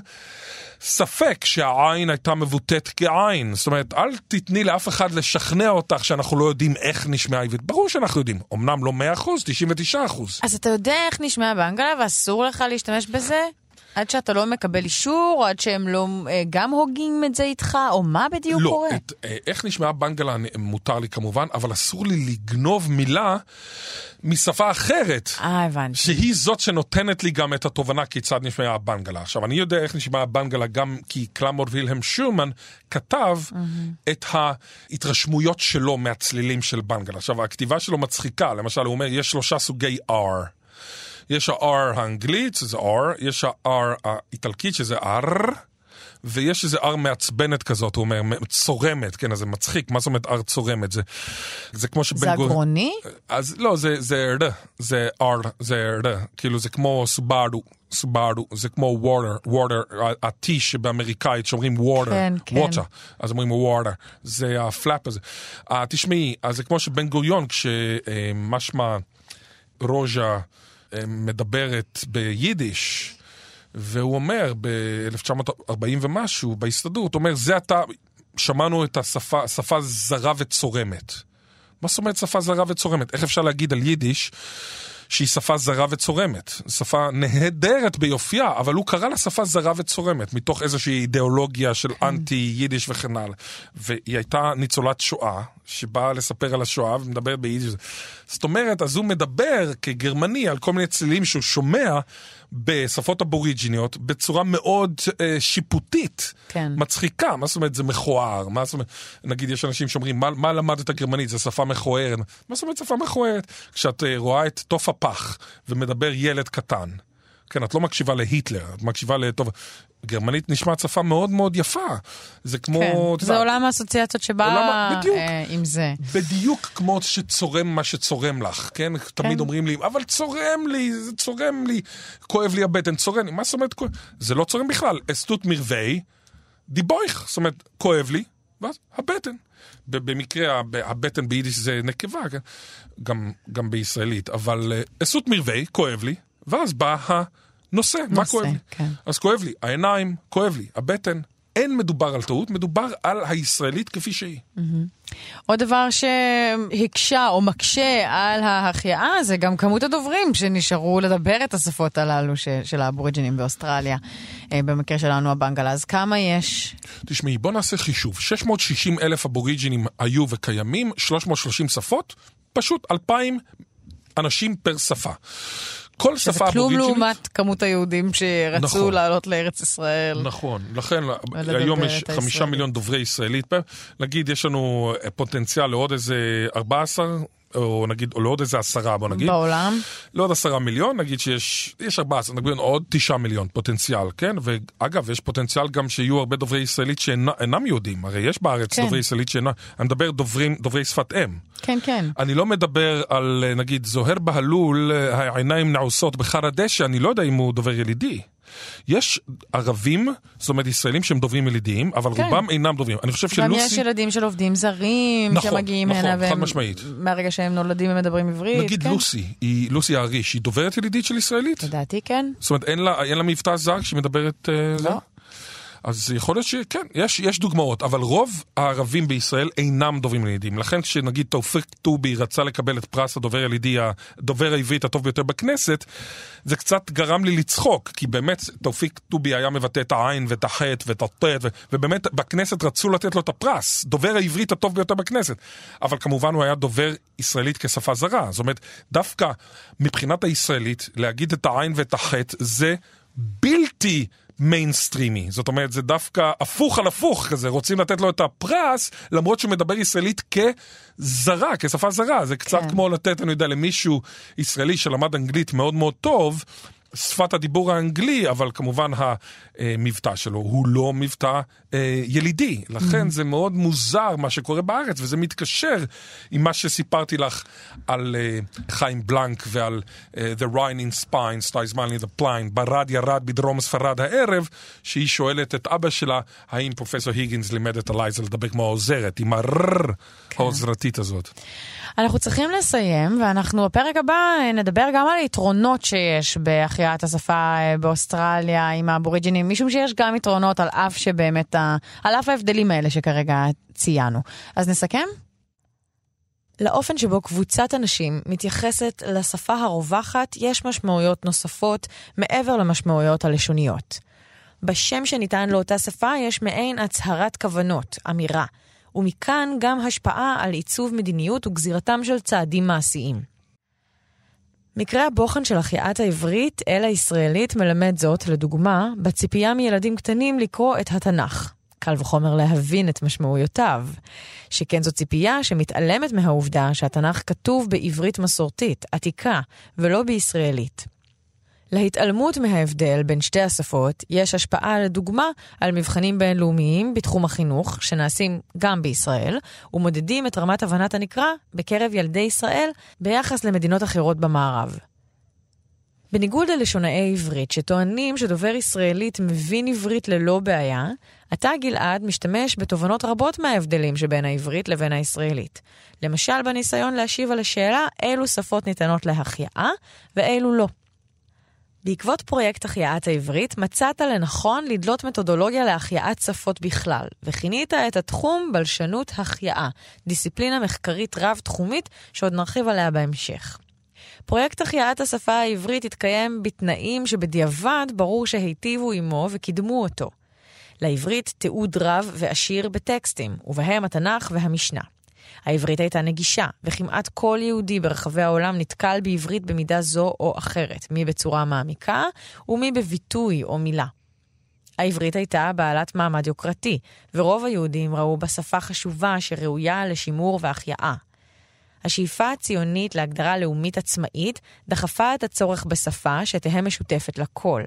ספק שהעין הייתה מבוטאת כעין. זאת אומרת, אל תתני לאף אחד לשכנע אותך שאנחנו לא יודעים איך נשמעה עברית. ברור שאנחנו יודעים. אמנם לא מאה אחוז, תשעים ותשעה אחוז. אז אתה יודע איך נשמעה באנגליה ואסור לך להשתמש בזה? עד שאתה לא מקבל אישור, או עד שהם לא גם הוגים את זה איתך, או מה בדיוק לא, קורה? את, איך נשמעה בנגלה מותר לי כמובן, אבל אסור לי לגנוב מילה משפה אחרת. אה, הבנתי. שהיא זאת שנותנת לי גם את התובנה כיצד נשמעה הבנגלה. עכשיו, אני יודע איך נשמעה הבנגלה גם כי קלמור וילהם שולמן כתב mm-hmm. את ההתרשמויות שלו מהצלילים של בנגלה. עכשיו, הכתיבה שלו מצחיקה. למשל, הוא אומר, יש שלושה סוגי R. יש ה-R האנגלית, שזה R, יש ה-R האיטלקית, שזה R, ויש איזה R מעצבנת כזאת, הוא אומר, צורמת, כן, אז זה מצחיק, מה זאת אומרת R צורמת? זה, זה כמו שבן... זה אגרוני? אז לא, זה, זה R, זה R, זה R, כאילו זה כמו סובארו, סובארו, זה כמו water, water, ה-T שבאמריקאית שאומרים water, כן, כן. water, אז אומרים water, זה הפלאפ הזה. תשמעי, אז זה כמו שבן גוריון, כשמשמע רוז'ה, מדברת ביידיש, והוא אומר ב-אלף תשע מאות ארבעים ומשהו, בהסתדרות, הוא אומר, זה אתה, שמענו את השפה, שפה זרה וצורמת. מה זאת אומרת שפה זרה וצורמת? איך אפשר להגיד על יידיש שהיא שפה זרה וצורמת? שפה נהדרת ביופייה, אבל הוא קרא לה שפה זרה וצורמת, מתוך איזושהי אידיאולוגיה של אנטי יידיש וכן הלאה. והיא הייתה ניצולת שואה, שבאה לספר על השואה ומדברת ביידיש. זאת אומרת, אז הוא מדבר כגרמני על כל מיני צלילים שהוא שומע בשפות אבוריג'יניות, בצורה מאוד אה, שיפוטית, כן. מצחיקה. מה זאת אומרת? זה מכוער. מה זאת אומרת? נגיד, יש אנשים שאומרים, מה, מה למדת הגרמנית? זה שפה מכוערת. מה זאת אומרת שפה מכוערת? כשאת אה, רואה את תוף הפח ומדבר ילד קטן, כן, את לא מקשיבה להיטלר, את מקשיבה לטוב... גרמנית נשמעת שפה מאוד מאוד יפה. זה כמו... כן, זה עולם האסוציאציות שבא עם זה. בדיוק כמו שצורם מה שצורם לך, כן? תמיד אומרים לי, אבל צורם לי, זה צורם לי, כואב לי הבטן, צורם לי. מה זאת אומרת? זה לא צורם בכלל. אסתות מרווי, דיבויך, זאת אומרת, כואב לי, ואז הבטן. במקרה, הבטן ביידיש זה נקבה, גם בישראלית, אבל אסתות מרווי, כואב לי, ואז בא ה... נושא, נושא, מה כואב לי? כן. אז כואב לי, העיניים, כואב לי, הבטן. אין מדובר על טעות, מדובר על הישראלית כפי שהיא. Mm-hmm. עוד דבר שהקשה או מקשה על ההחייאה, זה גם כמות הדוברים שנשארו לדבר את השפות הללו ש- של האבוריג'ינים באוסטרליה. במקרה שלנו הבנגלה, אז כמה יש? תשמעי, בוא נעשה חישוב. שש מאות ושישים אלף אבוריג'ינים היו וקיימים, שלוש מאות ושלושים שפות, פשוט אלפיים אנשים פר שפה. כל שפה אבוריג'ינית... כלום לעומת כמות היהודים שרצו נכון, לעלות לארץ ישראל. נכון, לכן היום יש חמישה מיליון דוברי ישראלית. נגיד, יש לנו פוטנציאל לעוד איזה ארבעה עשר או נגיד, או לעוד איזה עשרה, בוא נגיד. בעולם? לעוד עשרה מיליון, נגיד שיש, יש ארבעה, נגיד עוד תשעה מיליון פוטנציאל, כן? ואגב, יש פוטנציאל גם שיהיו הרבה דוברי ישראלית שאינם יהודים, הרי יש בארץ כן. דוברי ישראלית שאינם, אני מדבר דוברים, דוברי שפת אם. כן, כן. אני לא מדבר על, נגיד, זוהר בהלול, העיניים נעוסות בחר הדשא, אני לא יודע אם הוא דובר ילידי. יש ערבים, זאת אומרת ישראלים שהם דוברים ילידיים, אבל כן. רובם אינם דוברים. אני חושב שלוסי... גם יש ילדים של עובדים זרים, נכון, שמגיעים נכון, הנה, חד משמעית. מהרגע שהם נולדים הם מדברים עברית. נגיד כן? לוסי, היא, לוסי האריש, היא דוברת ילידית של ישראלית? לדעתי כן. זאת אומרת, אין לה, אין לה מבטא זר שהיא מדברת... לא. זה? אז יכול להיות שכן, יש, יש דוגמאות, אבל רוב הערבים בישראל אינם דוברים ילידים. לכן כשנגיד תאופיק טובי רצה לקבל את פרס הדובר ילידי, הדובר העברית הטוב ביותר בכנסת, זה קצת גרם לי לצחוק, כי באמת תאופיק טובי היה מבטא את העין ואת החטא ואת הטט, ו- ובאמת בכנסת רצו לתת לו את הפרס, דובר העברית הטוב ביותר בכנסת. אבל כמובן הוא היה דובר ישראלית כשפה זרה. זאת אומרת, דווקא מבחינת הישראלית, להגיד את העין ואת החטא, זה בלתי מיינסטרימי. זאת אומרת, זה דווקא הפוך על הפוך כזה. רוצים לתת לו את הפרס, למרות שהוא מדבר ישראלית כזרה, כשפה זרה. זה קצת כן. כמו לתת, אני יודע, למישהו ישראלי שלמד אנגלית מאוד מאוד טוב, שפת הדיבור האנגלי, אבל כמובן המבטא שלו הוא לא מבטא אה, ילידי. לכן mm-hmm. זה מאוד מוזר מה שקורה בארץ, וזה מתקשר עם מה שסיפרתי לך על אה, חיים בלנק ועל אה, The Rhine in Spine, Stars Manly the Blind, ברד ירד בדרום ספרד הערב, שהיא שואלת את אבא שלה, האם פרופסור היגינס לימד את אלייזה לדבר כמו העוזרת, עם הרר כן. העוזרתית הזאת. אנחנו צריכים לסיים, ואנחנו בפרק הבא נדבר גם על היתרונות שיש בהחייאת השפה באוסטרליה עם האבוריג'ינים, משום שיש גם יתרונות על אף שבאמת, על אף ההבדלים האלה שכרגע ציינו. אז נסכם? לאופן שבו קבוצת אנשים מתייחסת לשפה הרווחת, יש משמעויות נוספות מעבר למשמעויות הלשוניות. בשם שניתן לאותה שפה יש מעין הצהרת כוונות, אמירה. ומכאן גם השפעה על עיצוב מדיניות וגזירתם של צעדים מעשיים. מקרה הבוחן של החייאת העברית אל הישראלית מלמד זאת, לדוגמה, בציפייה מילדים קטנים לקרוא את התנ"ך. קל וחומר להבין את משמעויותיו, שכן זו ציפייה שמתעלמת מהעובדה שהתנ"ך כתוב בעברית מסורתית, עתיקה, ולא בישראלית. להתעלמות מההבדל בין שתי השפות יש השפעה לדוגמה על מבחנים בינלאומיים בתחום החינוך שנעשים גם בישראל ומודדים את רמת הבנת הנקרא בקרב ילדי ישראל ביחס למדינות אחרות במערב. בניגוד ללשונאי עברית שטוענים שדובר ישראלית מבין עברית ללא בעיה, אתה גלעד משתמש בתובנות רבות מההבדלים שבין העברית לבין הישראלית. למשל בניסיון להשיב על השאלה אילו שפות ניתנות להחייאה ואילו לא. בעקבות פרויקט החייאת העברית, מצאת לנכון לדלות מתודולוגיה להחייאת שפות בכלל, וכינית את התחום בלשנות החייאה, דיסציפלינה מחקרית רב-תחומית שעוד נרחיב עליה בהמשך. פרויקט החייאת השפה העברית התקיים בתנאים שבדיעבד ברור שהיטיבו עמו וקידמו אותו. לעברית תיעוד רב ועשיר בטקסטים, ובהם התנ"ך והמשנה. העברית הייתה נגישה, וכמעט כל יהודי ברחבי העולם נתקל בעברית במידה זו או אחרת, מי בצורה מעמיקה ומי בביטוי או מילה. העברית הייתה בעלת מעמד יוקרתי, ורוב היהודים ראו בשפה חשובה שראויה לשימור והחייאה. השאיפה הציונית להגדרה לאומית עצמאית דחפה את הצורך בשפה שתהא משותפת לכל.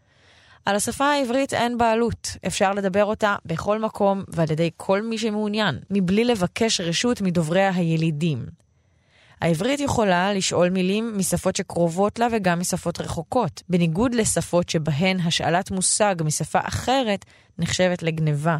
על השפה העברית אין בעלות, אפשר לדבר אותה בכל מקום ועל ידי כל מי שמעוניין, מבלי לבקש רשות מדובריה הילידים. העברית יכולה לשאול מילים משפות שקרובות לה וגם משפות רחוקות, בניגוד לשפות שבהן השאלת מושג משפה אחרת נחשבת לגניבה.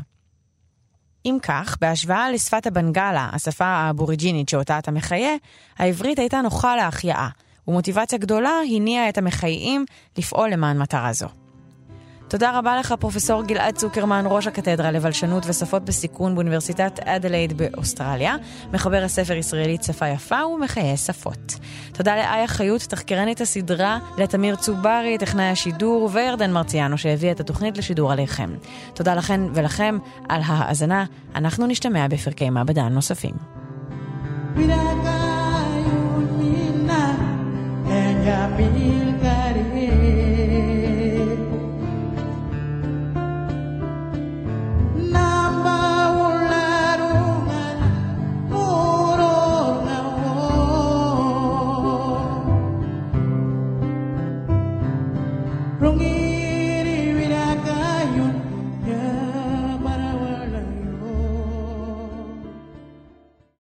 אם כך, בהשוואה לשפת הבנגלה, השפה האבוריג'ינית שאותה אתה מחיה, העברית הייתה נוחה להחייאה, ומוטיבציה גדולה הניעה את המחייאים לפעול למען מטרה זו. תודה רבה לך פרופסור גלעד צוקרמן, ראש הקתדרה לבלשנות ושפות בסיכון באוניברסיטת אדלייד באוסטרליה, מחבר הספר ישראלית שפה יפה ומחיי שפות. תודה לאיה חיות, תחקרנית הסדרה, לתמיר צוברי, טכנאי השידור, וירדן מרציאנו שהביא את התוכנית לשידור עליכם. תודה לכן ולכם על ההאזנה, אנחנו נשתמע בפרקי מעבדה נוספים.